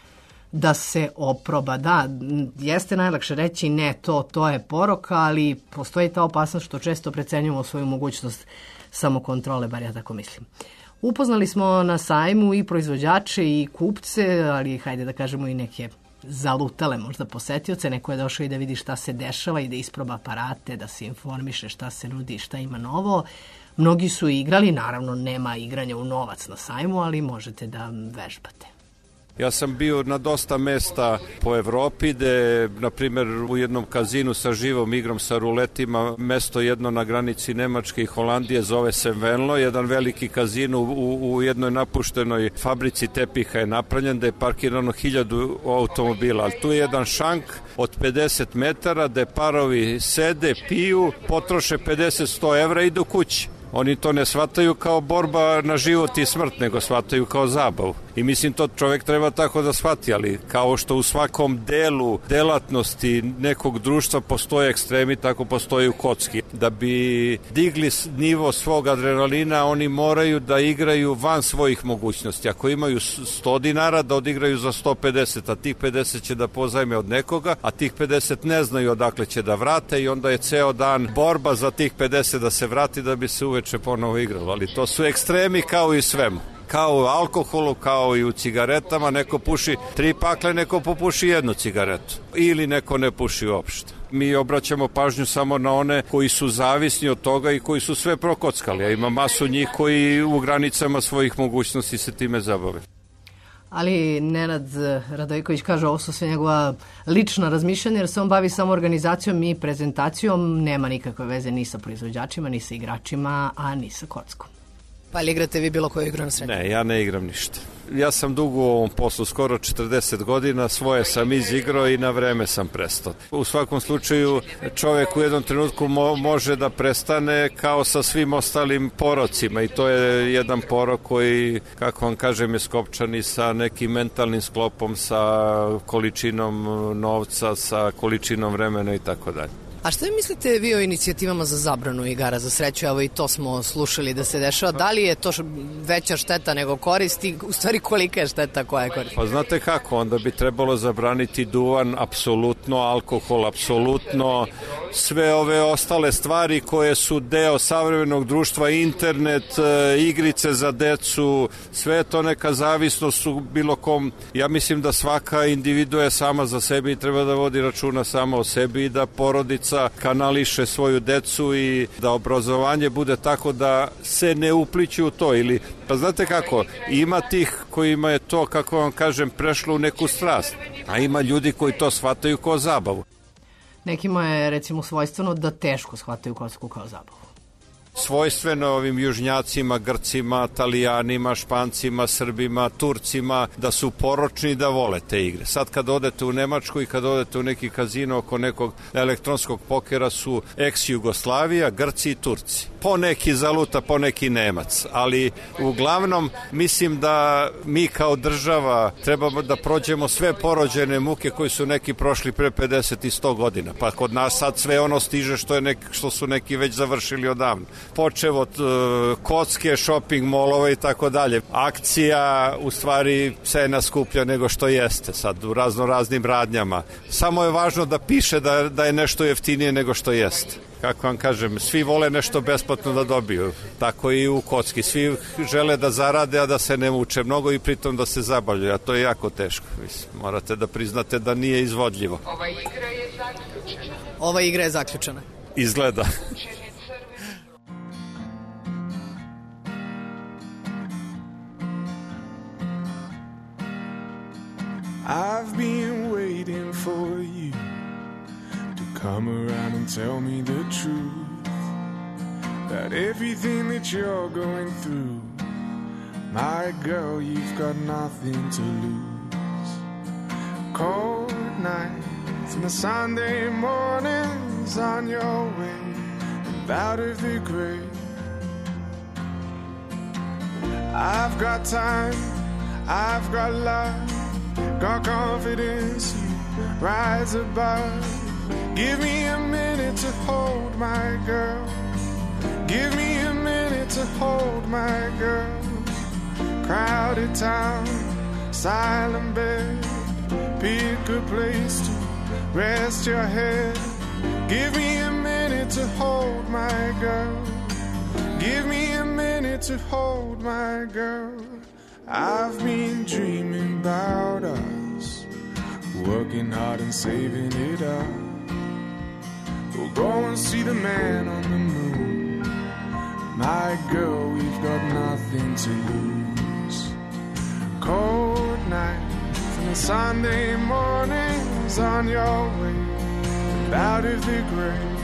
da se oproba. Da, jeste najlakše reći ne, to je poroka, ali postoji ta opasnost što često precenjujemo svoju mogućnost samokontrole, bar ja tako mislim. Upoznali smo na sajmu i proizvođače i kupce, ali hajde da kažemo i neke zalutale možda posetioce. Neko je došao i da vidi šta se dešava i da isproba aparate, da se informiše šta se nudi, šta ima novo. Mnogi su igrali, naravno nema igranja u novac na sajmu, ali možete da vežbate. Ja sam bio na dosta mesta po Evropi, gde, na primjer, u jednom kazinu sa živom igrom, sa ruletima, mesto jedno na granici Nemačke i Holandije, zove se Venlo, jedan veliki kazin u jednoj napuštenoj fabrici tepiha je napravljen, da je parkirano 1000 automobila, ali tu je jedan šank od 50 metara, gde parovi sede, piju, potroše 50-100 evra i idu kući. Oni to ne shvataju kao borba na život i smrt, nego shvataju kao zabavu. I mislim, to čovjek treba tako da shvati, ali kao što u svakom delu delatnosti nekog društva postoje ekstremi, tako postoji u kocki. Da bi digli nivo svog adrenalina, oni moraju da igraju van svojih mogućnosti. Ako imaju 100 dinara, da odigraju za 150, a tih 50 će da pozajme od nekoga, a tih 50 ne znaju odakle će da vrate i onda je ceo dan borba za tih 50 da se vrati da bi se uveče ponovo igralo. Ali to su ekstremi kao i svemu. Kao u alkoholu, kao i u cigaretama, neko puši 3 pakle, neko popuši 1 cigaretu. Ili neko ne puši uopšte. Mi obraćamo pažnju samo na one koji su zavisni od toga i koji su sve prokockali, a ima masu njih koji u granicama svojih mogućnosti se time zabave. Ali Nenad Radojković kaže, ovo su sve njegova lična razmišljanja, jer se on bavi samo organizacijom i prezentacijom, nema nikakve veze ni sa proizvođačima, ni sa igračima, a ni sa kockom. Pa li igrate vi bilo koju igru na sreću? Ne, ja ne igram ništa. Ja sam dugo u ovom poslu, skoro 40 godina, svoje sam izigrao i na vreme sam prestao. U svakom slučaju, čovjek u jednom trenutku može da prestane kao sa svim ostalim porocima i to je jedan porok koji, kako vam kažem, je skopčan i sa nekim mentalnim sklopom, sa količinom novca, sa količinom vremena i tako dalje. A šta mislite vi o inicijativama za zabranu igara za sreću? Evo i to smo slušali da se dešava. Da li je to veća šteta nego korist i u stvari kolika je šteta koja je korist? Pa znate kako, onda bi trebalo zabraniti duvan, apsolutno, alkohol, apsolutno, sve ove ostale stvari koje su deo savremenog društva, internet, igrice za decu, sve to neka zavisnost u bilo kom. Ja mislim da svaka individua je sama za sebe i treba da vodi računa sama o sebi i da porodica kanališe svoju decu i da obrazovanje bude tako da se ne upliću u to. Ili, pa znate kako, ima tih kojima je to, kako vam kažem, prešlo u neku strast, a ima ljudi koji to shvataju kao zabavu. Nekima je recimo svojstveno da teško shvataju kocku kao zabavu. Svojstveno ovim južnjacima, Grcima, Talijanima, Špancima, Srbima, Turcima, da su poročni da vole te igre. Sad kad odete u Nemačku i kad odete u neki kazino oko nekog elektronskog pokera su ex-Jugoslavija, Grci i Turci. Poneki zaluta, poneki Nemac, ali uglavnom mislim da mi kao država trebamo da prođemo sve porođene muke koji su neki prošli pre 50 i 100 godina. Pa kod nas sad sve ono stiže što su neki već završili odavno. Počev od kocke, shopping molova i tako dalje. Akcija u stvari cena skuplja nego što jeste sad u raznim radnjama. Samo je važno da piše da je nešto jeftinije nego što jeste. Kako vam kažem, svi vole nešto besplatno da dobiju. Tako i u kocki. Svi žele da zarade, a da se ne muče mnogo i pritom da se zabavljaju. A to je jako teško. Morate da priznate da nije izvodljivo. Ova igra je zaključena. Izgleda. I've been waiting for you to come around and tell me the truth about everything that you're going through. My girl, you've got nothing to lose. Cold nights and the Sunday mornings on your way and out of the grave. I've got time, I've got love, got confidence, you rise above. Give me a minute to hold my girl. Give me a minute to hold my girl. Crowded town, silent bed, pick a place to rest your head. Give me a minute to hold my girl. Give me a minute to hold my girl. I've been dreaming about us, working hard and saving it up. We'll go and see the man on the moon. My girl, we've got nothing to lose. Cold nights and Sunday mornings on your way out of the grave.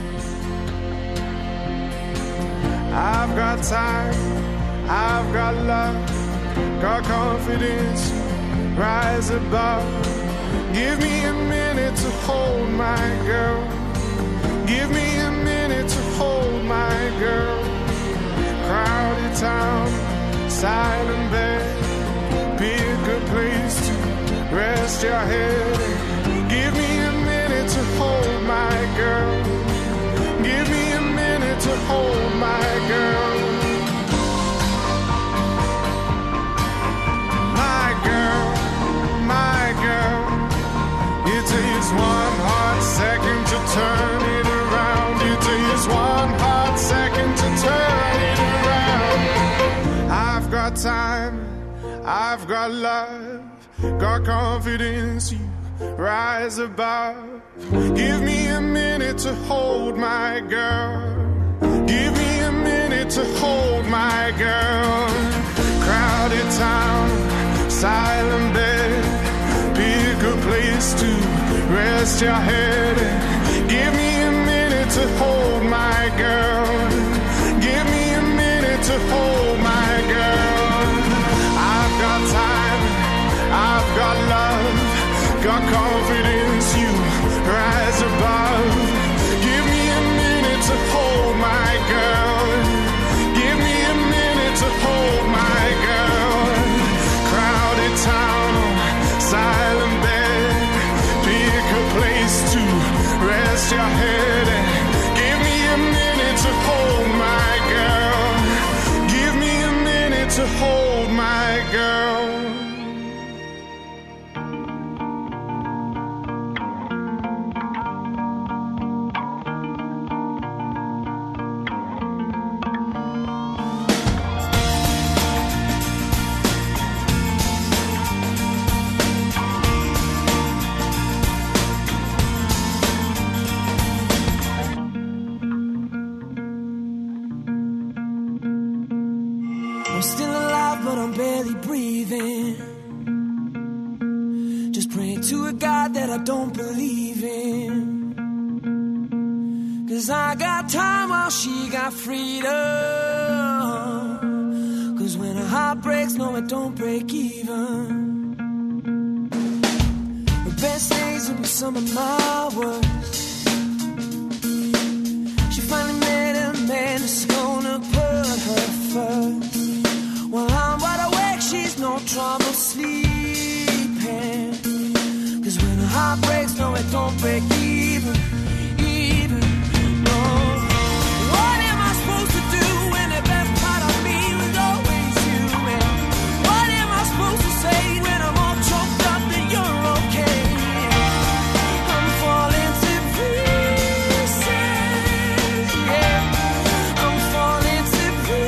I've got time, I've got love, got confidence, rise above. Give me a minute to hold my girl. Give me a minute to hold my girl. Crowded town, silent bed, pick a place to rest your head. Give me a minute to hold my girl. Give me a minute to hold my girl. My girl, my girl. It takes one hot second to turn it around. It takes one hot second to turn it around. I've got time, I've got love, got confidence, you rise above. Give me a minute to hold my girl. Give me a minute to hold my girl. Crowded town, silent bed, pick a place to rest your head. Give me a minute to hold my girl. Give me a minute to hold my girl. I've got time, I've got love, got confidence, you rise above. Give me a minute to hold my girl. Give me a minute to hold my girl. Crowded town, silent bed, pick a place to rest your head. Give me a minute to hold my girl. Give me a minute to hold my girl. I'm still alive, but I'm barely breathing. Just praying to a God that I don't believe in. 'Cause I got time while she got freedom. 'Cause when a heart breaks, no, it don't break even. The best days will be some of my worst. She finally met a man that's gonna put her first. While I'm wide awake, she's no trouble sleeping. 'Cause when a heart breaks, no, it don't break even, even, no. What am I supposed to do when the best part of me was always you? And what am I supposed to say when I'm all choked up that you're okay? I'm falling to pieces, yeah. I'm falling to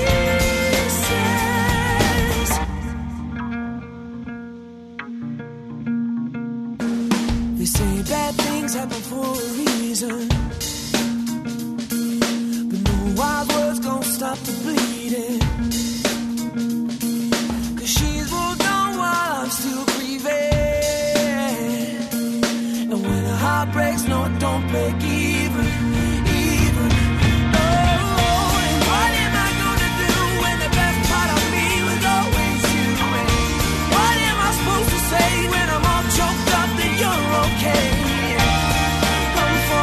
pieces. They say bad things happen for a reason, but no wild words gon' stop the bleeding. 'Cause she's moved on while I'm still grieving. And when a heart breaks, no, it don't break even, even, no. And what am I gonna do when the best part of me was always you? And what am I supposed to say when I'm all choked up that you're okay? I'm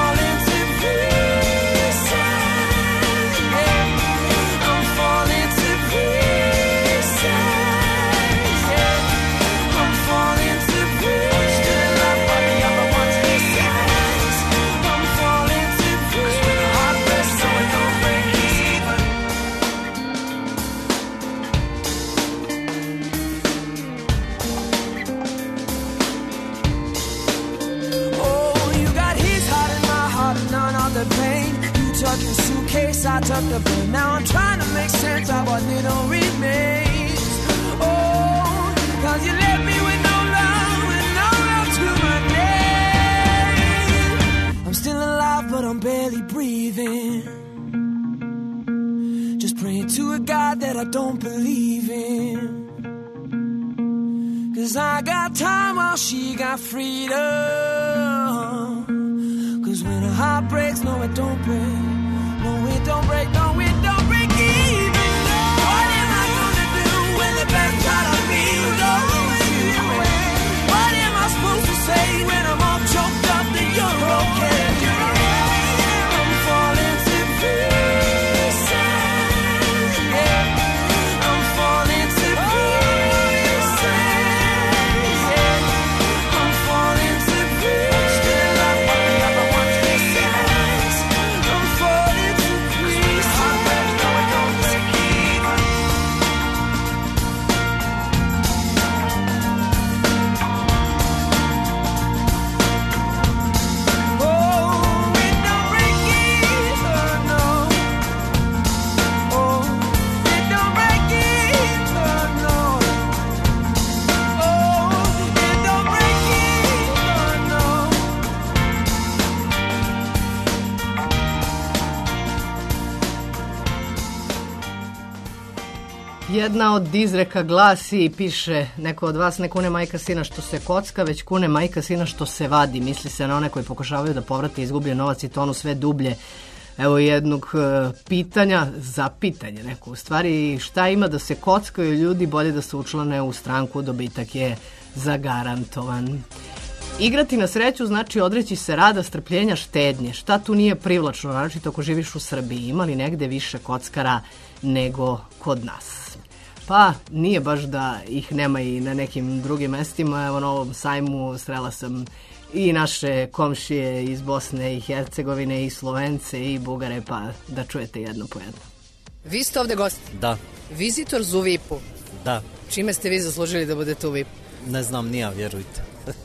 case I took the blame. Now I'm trying to make sense of what little remains. Oh, cause you left me with no love and no love to my name. I'm still alive but I'm barely breathing, just praying to a God that I don't believe in. Cause I got time while she got freedom. Cause when a heart breaks, no it don't break. No it don't break, no it don't break even. What am I gonna do when the best part of me goes away? What am I supposed to say when I'm all choked up that you're okay? I'm falling to pieces, yeah. I'm falling to pieces, yeah. I'm falling to pieces. Still I find out the ones they sense. I'm falling to pieces. Heart breaks, no it don't break even. Oh, it don't break even, no. Oh, it don't break even, no. Oh, it don't break even, no. Jedna od izreka glasi i piše, neko od vas ne kune majka sina što se kocka, već kune majka sina što se vadi. Misli se na one koji pokušavaju da povrate izgubljen novac i tonu sve dublje. Evo jednog pitanja za pitanje neko. U stvari, šta ima da se kockaju ljudi, bolje da se učlane u stranku, dobitak je zagarantovan. Igrati na sreću znači odreći se rada, strpljenja, štednje. Šta tu nije privlačno, naročito ako živiš u Srbiji? Ima li negde više kockara nego kod nas? Pa nije baš da ih nema i na nekim drugim mestima. Evo na ovom sajmu srela sam i naše komšije iz Bosne i Hercegovine, i Slovence i Bugare, pa da čujete jedno po jedno. Vi ste ovde gost? Da. Vizitor za VIP-u? Da. Čime ste vi zaslužili da budete u VIP-u? Ne znam, nija, vjerujte.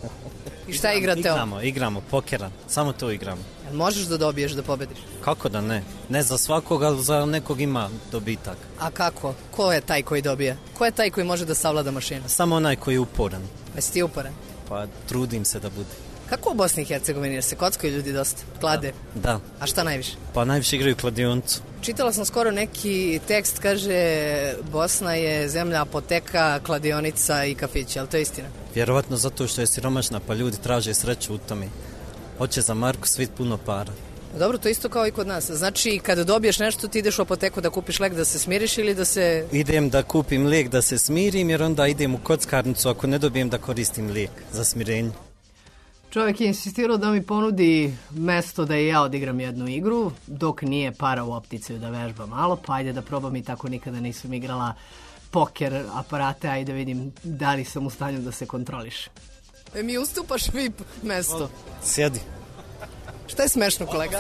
I šta igrate ovo? Igramo, pokera. Samo to igramo. Možeš da dobiješ da pobediš? Kako da ne? Ne za svakog, ali za nekog ima dobitak. A kako? Ko je taj koji dobije? Ko je taj koji može da savlada mašinu? Samo onaj koji je uporan. A si ti uporan? Pa trudim se da bude. Kako u Bosni i Hercegovini? Jer se kockaju ljudi dosta? Klade? Da. A šta najviše? Pa najviše igraju kladioncu. Čitala sam skoro neki tekst, kaže Bosna je zemlja apoteka, kladionica i kafića, ali to je istina? Vjerovatno zato što je siromašna, pa ljudi traže sreću u tome. Hoće za marku svit puno para. Dobro, to isto kao i kod nas. Znači, kada dobiješ nešto, ti ideš u apoteku da kupiš lek da se smiriš ili da se... Idem da kupim lijek da se smirim, jer onda idem u kockarnicu ako ne dobijem da koristim lijek za smirenje. Čovjek je insistirao da mi ponudi mesto da i ja odigram jednu igru, dok nije para u opticaju da vežba malo, pa ajde da probam i tako nikada nisam igrala poker aparate, ajde vidim da li sam u stanju da se kontroliš. Mi ustupaš VIP mesto. Sjedi. Šta je smešno, kolega?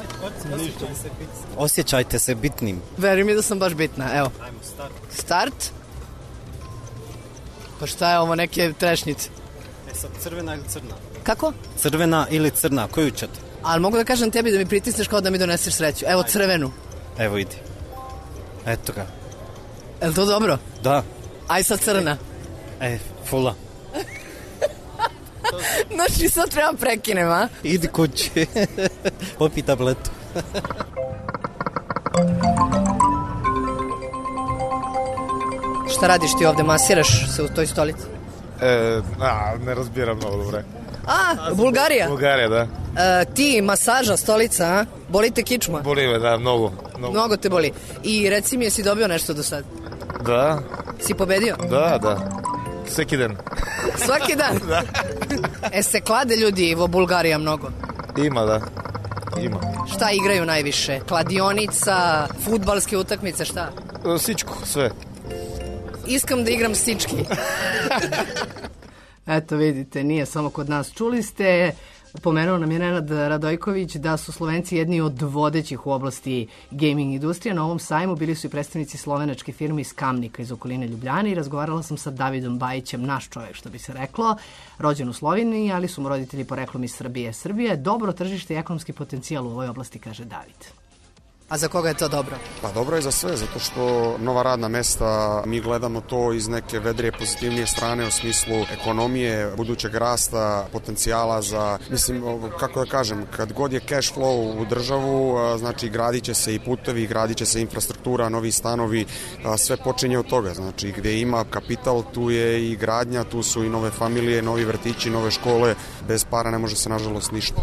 Osjećajte se bitnim. Veri mi da sam baš bitna, evo. Ajmo, start. Start? Pa šta je ovo, neke trešnjice? Sad crvena ili crna? Kako? Crvena ili crna, koju ćete? Ali mogu da kažem tebi da mi pritisneš kao da mi doneseš sreću. Evo crvenu. Evo idi. Eto ga. Je li to dobro? Da. Aj sad crna. Fula. Znači sad trebam prekinem, a? Idi kući. Popi tabletu. Šta radiš ti ovde? Masiraš se u toj stolici? Ne razbiram mnogo dobro. Bulgarija? Bulgarija, da. Ti, masaža, stolica, a? Boli te kičma? Boli me, da, mnogo. Mnogo te boli. I reci mi, jesi dobio nešto do sad? Da. Si pobedio? Da. Svaki dan. Svaki dan? Da. Se klade ljudi u Bulgarija mnogo? Ima, da. Ima. Šta igraju najviše? Kladionica, fudbalske utakmice, šta? Sičku, sve. Iskam da igram sički. Eto vidite, nije samo kod nas. Čuli ste, pomenuo nam je Nenad Radojković, da su Slovenci jedni od vodećih u oblasti gaming industrije. Na ovom sajmu bili su i predstavnici slovenačke firme iz Kamnika iz okoline Ljubljane i razgovarala sam sa Davidom Bajićem, naš čovjek što bi se reklo, rođen u Sloveniji, ali su mu roditelji poreklom iz Srbije. Srbija je dobro tržište i ekonomski potencijal u ovoj oblasti, kaže David. A za koga je to dobro? Pa dobro je za sve, zato što nova radna mesta, mi gledamo to iz neke vedrije, pozitivnije strane u smislu ekonomije, budućeg rasta, potencijala za, mislim, kako da kažem, kad god je cash flow u državu, znači gradit će se i putevi, gradit će se infrastruktura, novi stanovi, sve počinje od toga, znači gde ima kapital, tu je i gradnja, tu su i nove familije, novi vrtići, nove škole, bez para ne može se nažalost ništa.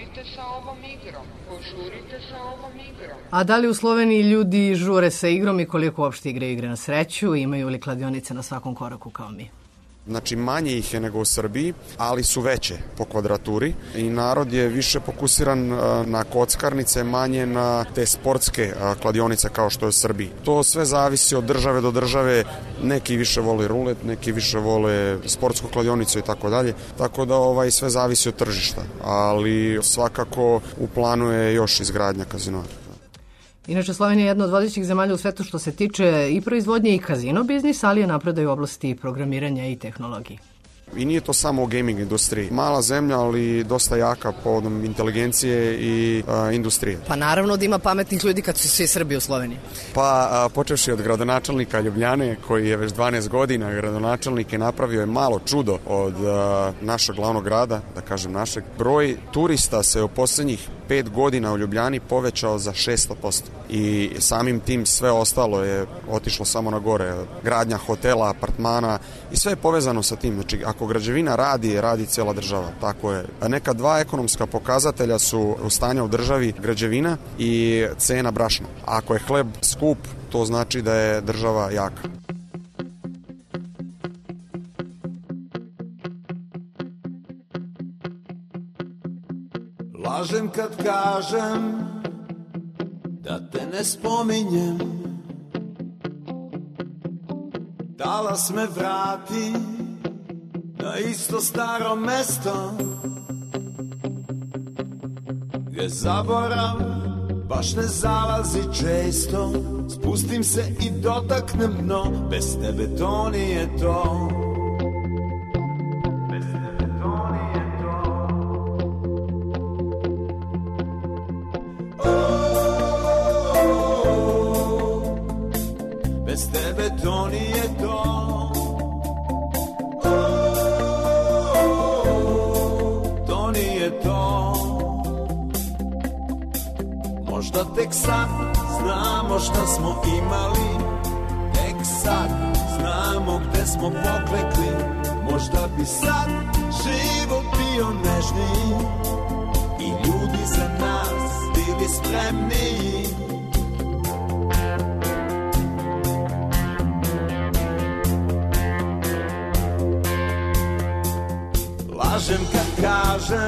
A da li u Sloveniji ljudi žure sa igrom i koliko uopšte igraju igre na sreću? Imaju li kladionice na svakom koraku kao mi? Znači manje ih je nego u Srbiji, ali su veće po kvadraturi i narod je više fokusiran na kockarnice, manje na te sportske kladionice kao što je u Srbiji. To sve zavisi od države do države, neki više vole rulet, neki više vole sportsku kladionicu i tako dalje, tako da sve zavisi od tržišta, ali svakako u planu je još izgradnja kazinoa. Inače, Slovenija je jedna od vodećih zemalja u svetu što se tiče i proizvodnje i kazino biznisa, ali je napreduje u oblasti programiranja i tehnologije. I nije to samo u gaming industriji. Mala zemlja, ali dosta jaka povodom inteligencije i industrije. Pa naravno da ima pametnih ljudi kad su svi Srbi u Sloveniji. Pa počevši od gradonačelnika Ljubljane, koji je već 12 godina gradonačelnik i napravio je malo čudo od našeg glavnog grada, da kažem našeg. Broj turista se u poslednjih 5 godina u Ljubljani povećao za 600%. I samim tim sve ostalo je otišlo samo na gore. Gradnja hotela, apartmana i sve je povezano sa tim. Znači, ako građevina radi cijela država. Tako je. Neka dva ekonomska pokazatelja su u stanju u državi, građevina i cena brašna. Ako je hleb skup, to znači da je država jaka. Lažem kad kažem da te ne spominjem, talas me vrati na isto staro mesto, gdje zaborav baš ne zalazi često. Spustim se i dotaknem dno, bez tebe to nije to. Bez tebe to nije to. To nije to. Možda tek sad znamo šta smo imali, tek sad znamo gde smo poklekli. Možda bi sad život bio nežniji i ljudi za nas bili spremniji. Lažem kad kažem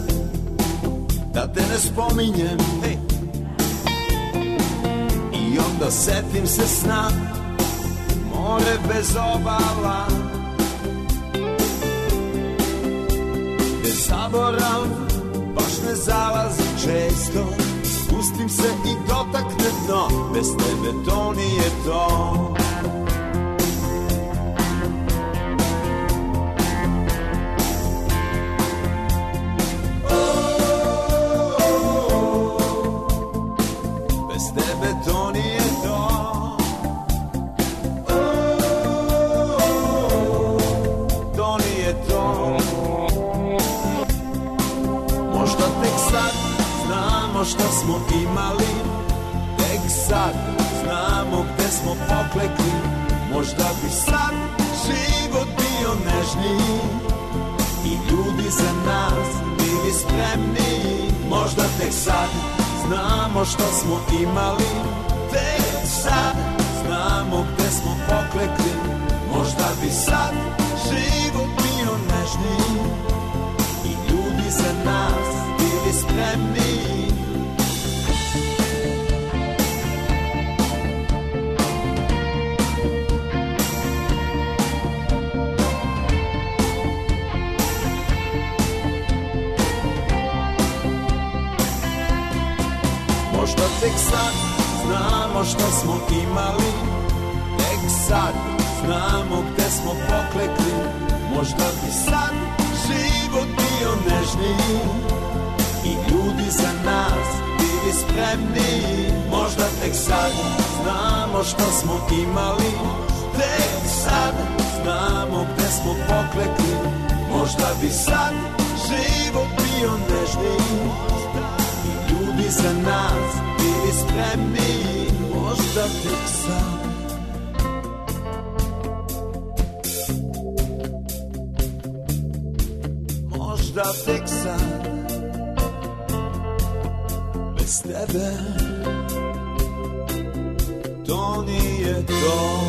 da te ne spominjem, hey. I onda setim se sna, more bez obala, gde zaborav baš ne zalazi često. Spustim se i dotaknem dno, bez tebe to nije to. Šta smo imali, tek sad znamo gde smo poklekli. Možda bi sad život bio nežniji i ljudi za nas bili spremniji. Možda tek sad znamo šta smo imali, tek sad znamo gde smo poklekli. Možda bi sad život bio nežniji i ljudi za nas bili spremniji. Možda tek sad znamo šta smo imali, tek sad znamo gde smo poklekli. Možda bi sad život bio nežniji i ljudi za nas bili spremniji. možda tek sad znamo šta smo imali, tek sad znamo gde smo poklekli, možda bi sad život bio nežniji i ljudi za nas bili spremni, možda tek sad. Možda tek sad bez tebe to nije to.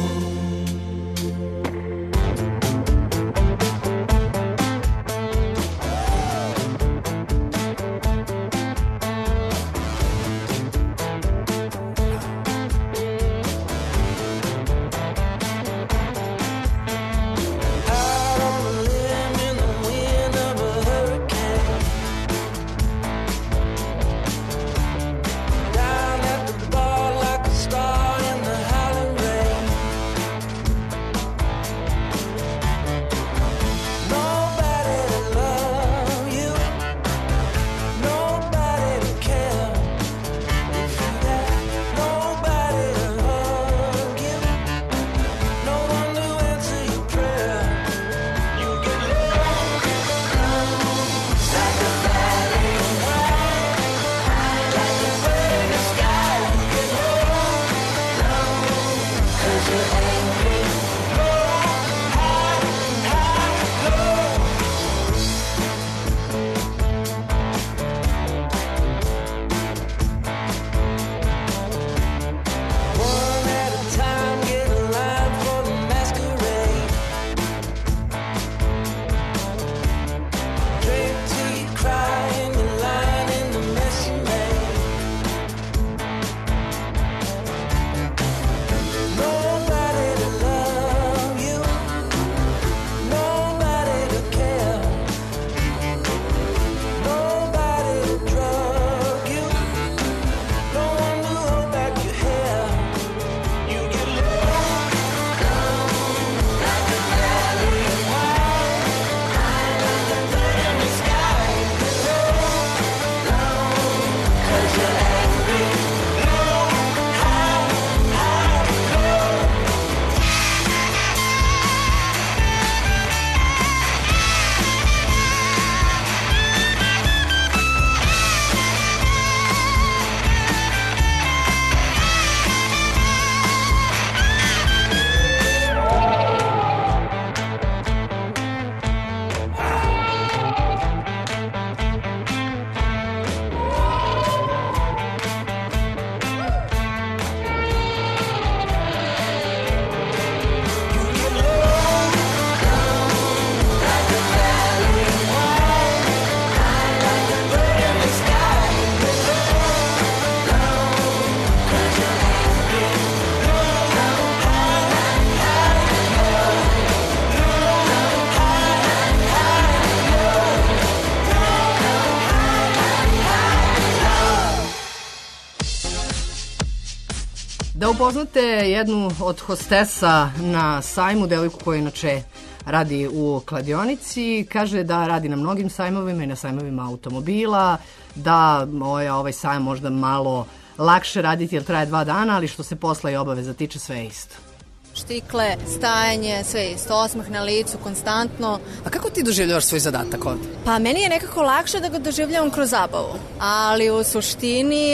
Da upoznate jednu od hostesa na sajmu, devojku koja inače radi u kladionici, kaže da radi na mnogim sajmovima i na sajmovima automobila, da ovaj sajam možda malo lakše raditi jer traje 2 dana, ali što se posla i obaveza tiče sve je isto. Štikle, stajanje, sve isto, osmeh na licu, konstantno. A kako ti doživljavaš svoj zadatak ovde? Pa meni je nekako lakše da ga doživljavam kroz zabavu, ali u suštini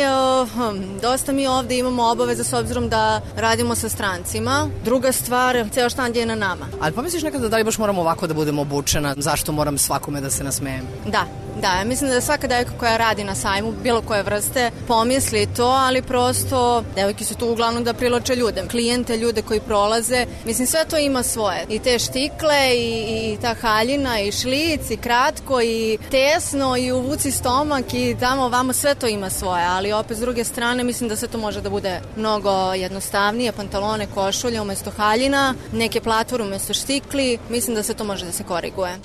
dosta mi ovde imamo obaveza s obzirom da radimo sa strancima. Druga stvar, ceo štand je na nama. Ali pomisliš nekada da li baš moram ovako da budem obučena, zašto moram svakome da se nasmejem? Da, ja mislim da svaka devojka koja radi na sajmu, bilo koje vrste, pomisli to, ali prosto devojke su tu uglavnom da priloče ljude, klijente, ljude koji prolaze. Mislim, sve to ima svoje. I te štikle, i ta haljina, i šlic, i kratko, i tesno, i uvuci stomak, i tamo vamo, sve to ima svoje. Ali opet s druge strane, mislim da sve to može da bude mnogo jednostavnije. Pantalone, košulje umesto haljina, neke platvore umesto štikli. Mislim da sve to može da se koriguje.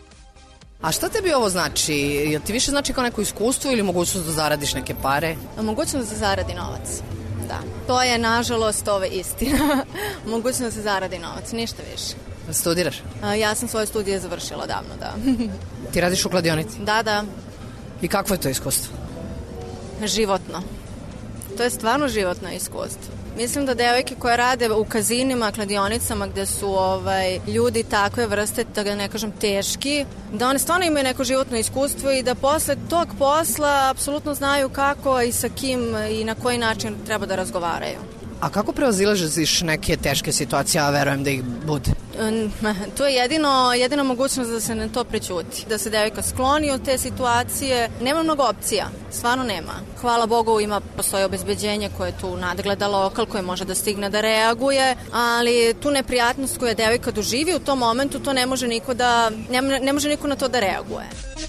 A šta tebi ovo znači? Jel ti više znači kao neko iskustvo ili mogućnost da zaradiš neke pare? Mogućnost da zaradi novac, da. To je, nažalost, istina. Mogućnost da se zaradi novac, ništa više. Studiraš? Ja sam svoje studije završila davno, da. Ti radiš u kladionici? Da. I kakvo je to iskustvo? Životno. To je stvarno životno iskustvo. Mislim da devojke koje rade u kazinima, kladionicama gde su ljudi takve vrste, da ga ne kažem teški, da one stvarno imaju neko životno iskustvo i da posle tog posla apsolutno znaju kako i sa kim i na koji način treba da razgovaraju. A kako prevazilažiš neke teške situacije, a verujem da ih bude? To je jedina mogućnost da se ne to prećuti, da se devojka skloni od te situacije. Nema mnogo opcija, stvarno nema. Hvala Bogu postoji obezbeđenje koje tu nadgleda lokal, koje može da stigne da reaguje, ali tu neprijatnost koju devojka doživi u tom momentu, to ne može niko na to da reaguje.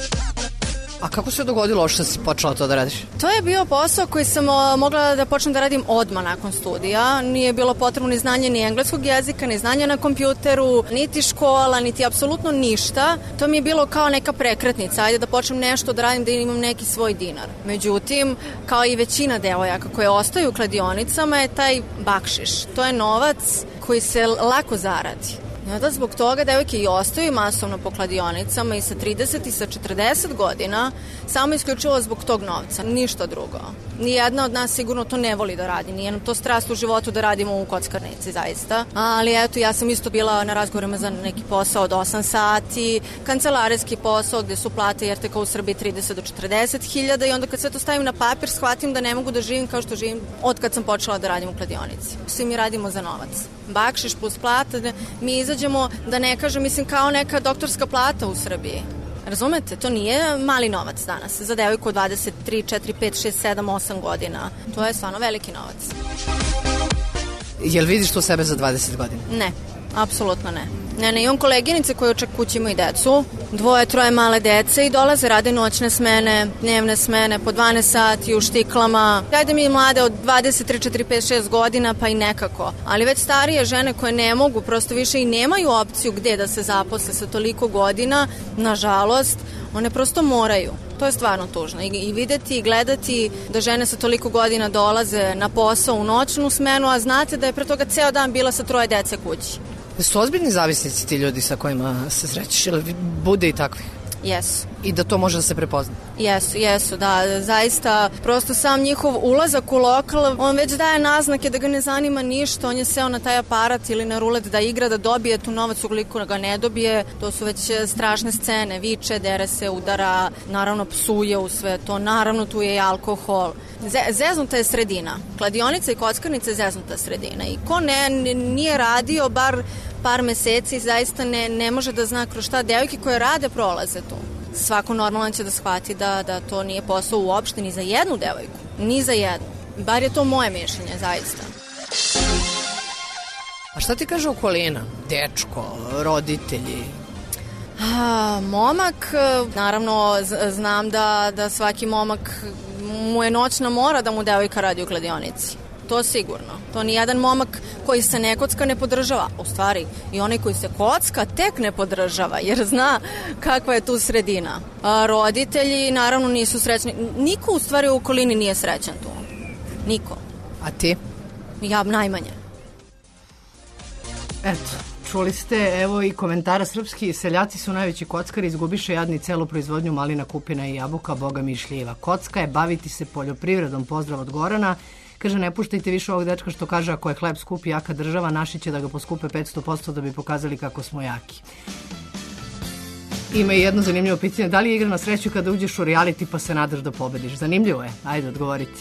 A kako se dogodilo što si počela to da radiš? To je bio posao koji sam mogla da počnem da radim odmah nakon studija. Nije bilo potrebno ni znanje ni engleskog jezika, ni znanje na kompjuteru, niti škola, niti apsolutno ništa. To mi je bilo kao neka prekretnica. Ajde da počnem nešto da radim, da imam neki svoj dinar. Međutim, kao i većina devojaka koje ostaju u kladionicama je taj bakšiš. To je novac koji se lako zaradi. I onda zbog toga devojke i ostaju masovno po kladionicama i sa 30 i sa 40 godina, samo isključivo zbog tog novca, ništa drugo. Nijedna od nas sigurno to ne voli da radi, nije nam to strast u životu da radimo u kockarnici, zaista. Ali eto, ja sam isto bila na razgovorima za neki posao od 8 sati, kancelarijski posao gde su plate RTK u Srbiji 30 do 40 hiljada i onda kad sve to stavim na papir shvatim da ne mogu da živim kao što živim od kad sam počela da radim u kladionici. Svi mi radimo za novac. Bakšiš plus plata, mi izađemo, da ne kažem, mislim kao neka doktorska plata u Srbiji. Razumete? To nije mali novac danas. Za devojku od 23, 4, 5, 6, 7, 8 godina. To je stvarno veliki novac. Jel vidiš tu sebe za 20 godina? Ne, apsolutno ne. Ne, imam koleginice koje čak kući imaju decu, 2, 3 male dece i dolaze, rade noćne smene, dnevne smene, po 12 sati u štiklama. Ajde mi mlade od 23, 4, 5, 6 godina, pa i nekako. Ali već starije žene koje ne mogu, prosto više i nemaju opciju gde da se zaposle sa toliko godina, nažalost, one prosto moraju. To je stvarno tužno. I videti i gledati da žene sa toliko godina dolaze na posao u noćnu smenu, a znate da je pre toga ceo dan bila sa 3 dece kući. Su ozbiljni zavisnici ti ljudi sa kojima se srećeš, ili bude i takvih? Jesu. I da to može da se prepozna? Jesu, da, zaista, prosto sam njihov ulazak u lokal, on već daje naznake da ga ne zanima ništa, on je seo na taj aparat ili na rulet da igra, da dobije tu novac, ukoliko ga ne dobije, to su već strašne scene, viče, dere se, udara, naravno psuje u sve to, naravno tu je i alkohol. Zeznuta je sredina, kladionica i kockarnica je zeznuta sredina i ko nije radio bar par meseci, zaista ne može da zna kroz šta devojke koje rade prolaze tu. Svako normalan će da shvati da to nije posao uopšte ni za jednu devojku, ni za jednu. Bar je to moje mišljenje, zaista. A šta ti kaže okolina? Dečko, roditelji? Momak, naravno znam da svaki momak mu je noćna mora da mu devojka radi u kladionici. To sigurno. To nijedan momak koji se ne kocka ne podržava. U stvari, i onaj koji se kocka tek ne podržava, jer zna kakva je tu sredina. Roditelji, naravno, nisu srećni. Niko, u stvari, u okolini nije srećan tu. Niko. A ti? Ja najmanje. Eto, čuli ste, evo i komentara, srpski seljaci su najveći kockari, izgubiše jadni celu proizvodnju malina, kupina i jabuka, boga mi i šljiva. Kocka je baviti se poljoprivredom, pozdrav od Gorana. Kaže, ne puštajte više ovog dečka što kaže, ako je hleb skup, jaka država, naši će da ga poskupe 500% da bi pokazali kako smo jaki. Ima i jedno zanimljivo pitanje, da li je igra na sreću kada uđeš u reality pa se nadaš da pobediš? Zanimljivo je, ajde odgovorite.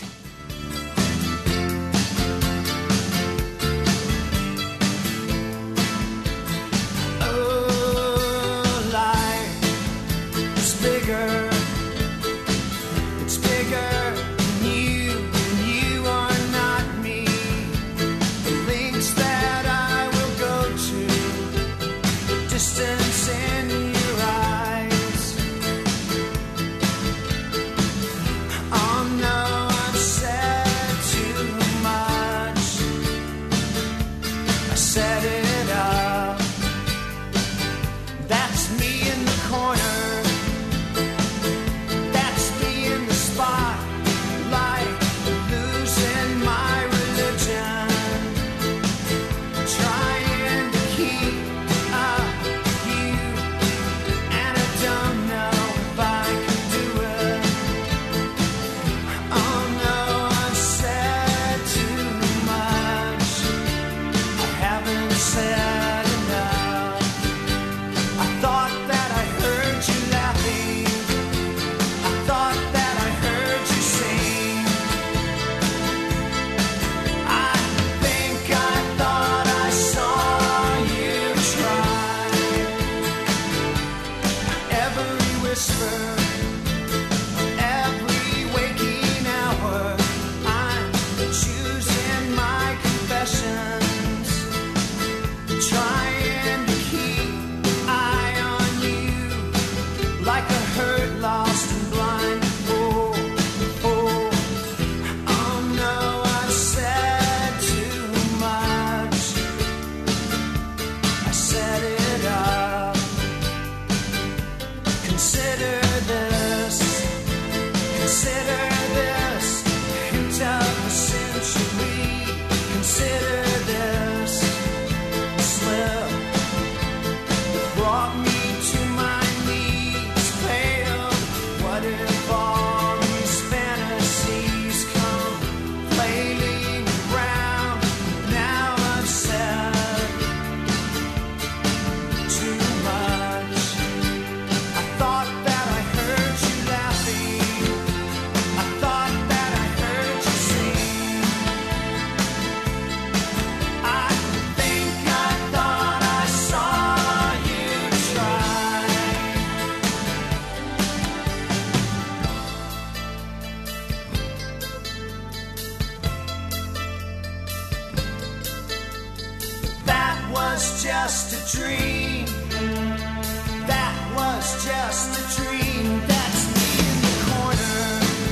scream. That was just a dream. That's me in the corner.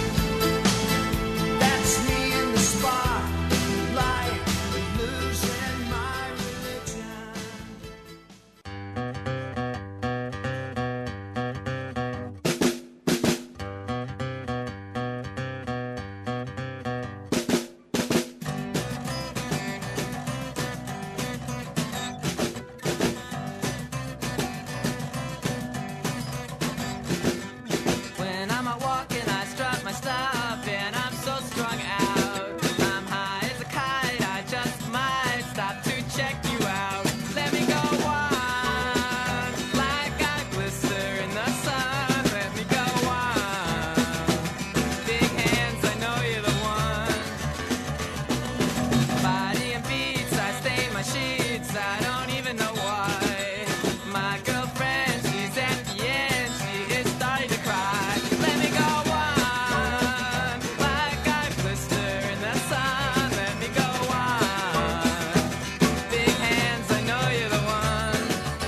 That's me in the spotlight, losing my religion. When I'm out walking, I strut my stuff, and I'm so strung out. I'm high as a kite, I just might stop to check you out. Let me go on, like I glister in the sun. Let me go on. Big hands, I know you're the one. Body and beats, I stain my sheets, I don't even know why. My girlfriend, she's at the end, she is starting to cry. Let me go on, like I glister in the sun. Let me go on. Big hands, I know you're the one.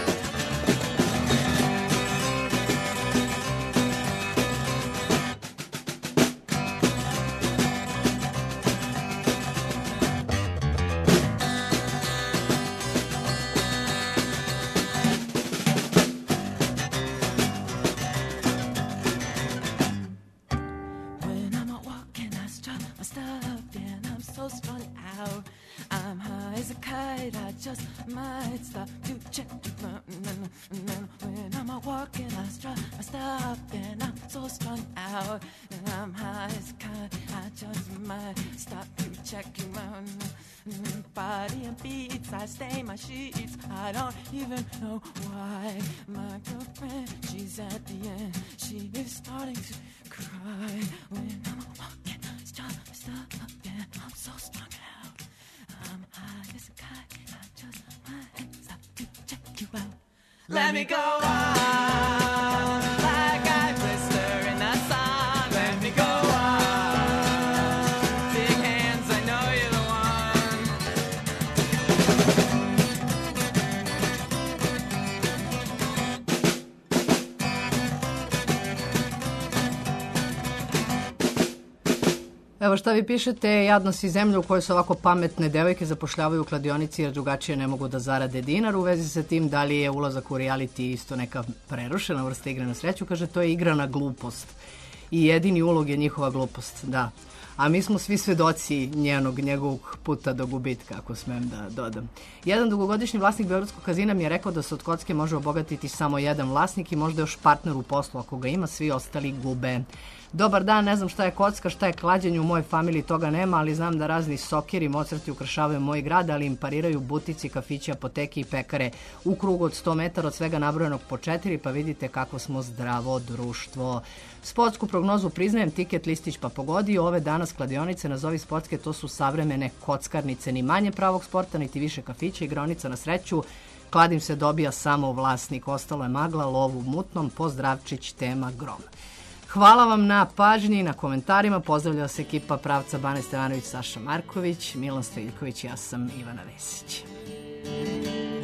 When I'm out walking, I strut my stuff, and I'm so strung out. I'm high as a kite, I just might stop to check you out. When I'm out walking, I strut my stuff, and I'm so strung out. And I'm high as a kite, I just might stop to check you out. Body and beats, I stain my sheets, I don't even know why. My girlfriend, she's at the end, she is starting to cry. When I'm walking, strut my stuff up, and I'm so strung out. I'm high as a kite, I just might stop to check you out. Let me go on, like I glister in the sun. Let me go on. Big hands, I know you're the one. Evo šta vi pišete, jadna si zemlja u kojoj se ovako pametne devojke zapošljavaju u kladionici jer drugačije ne mogu da zarade dinar. U vezi sa tim da li je ulazak u reality isto neka prerušena vrsta igre na sreću, kaže to je igra na glupost. I jedini ulog je njihova glupost, da. A mi smo svi svedoci njegovog puta do gubitka, ako smem da dodam. Jedan dugogodišnji vlasnik Beogradskog kazina mi je rekao da se od kocke može obogatiti samo jedan vlasnik i možda još partner u poslu ako ga ima, svi ostali gube. Dobar dan, ne znam šta je kocka, šta je klađenje, u mojoj familiji toga nema, ali znam da razni sokeri, mocrti ukrašavaju moj grad, ali im pariraju butici, kafići, apoteke i pekare u krugu od 100 metara od svega nabrojenog po 4, pa vidite kako smo zdravo društvo. Sportsku prognozu priznajem, tiket listić pa pogodi, ove danas kladionice, nazovi sportske, to su savremene kockarnice, ni manje pravog sporta, niti više kafića, igraonica na sreću, kladim se dobija samo vlasnik, ostalo je magla, lov u mutnom, pozdravčić, tema grom. Hvala vam na pažnji i na komentarima. Pozdravlja se ekipa pravca Bane Stevanović, Saša Marković, Milan Stojiljković, ja sam Ivana Vesić.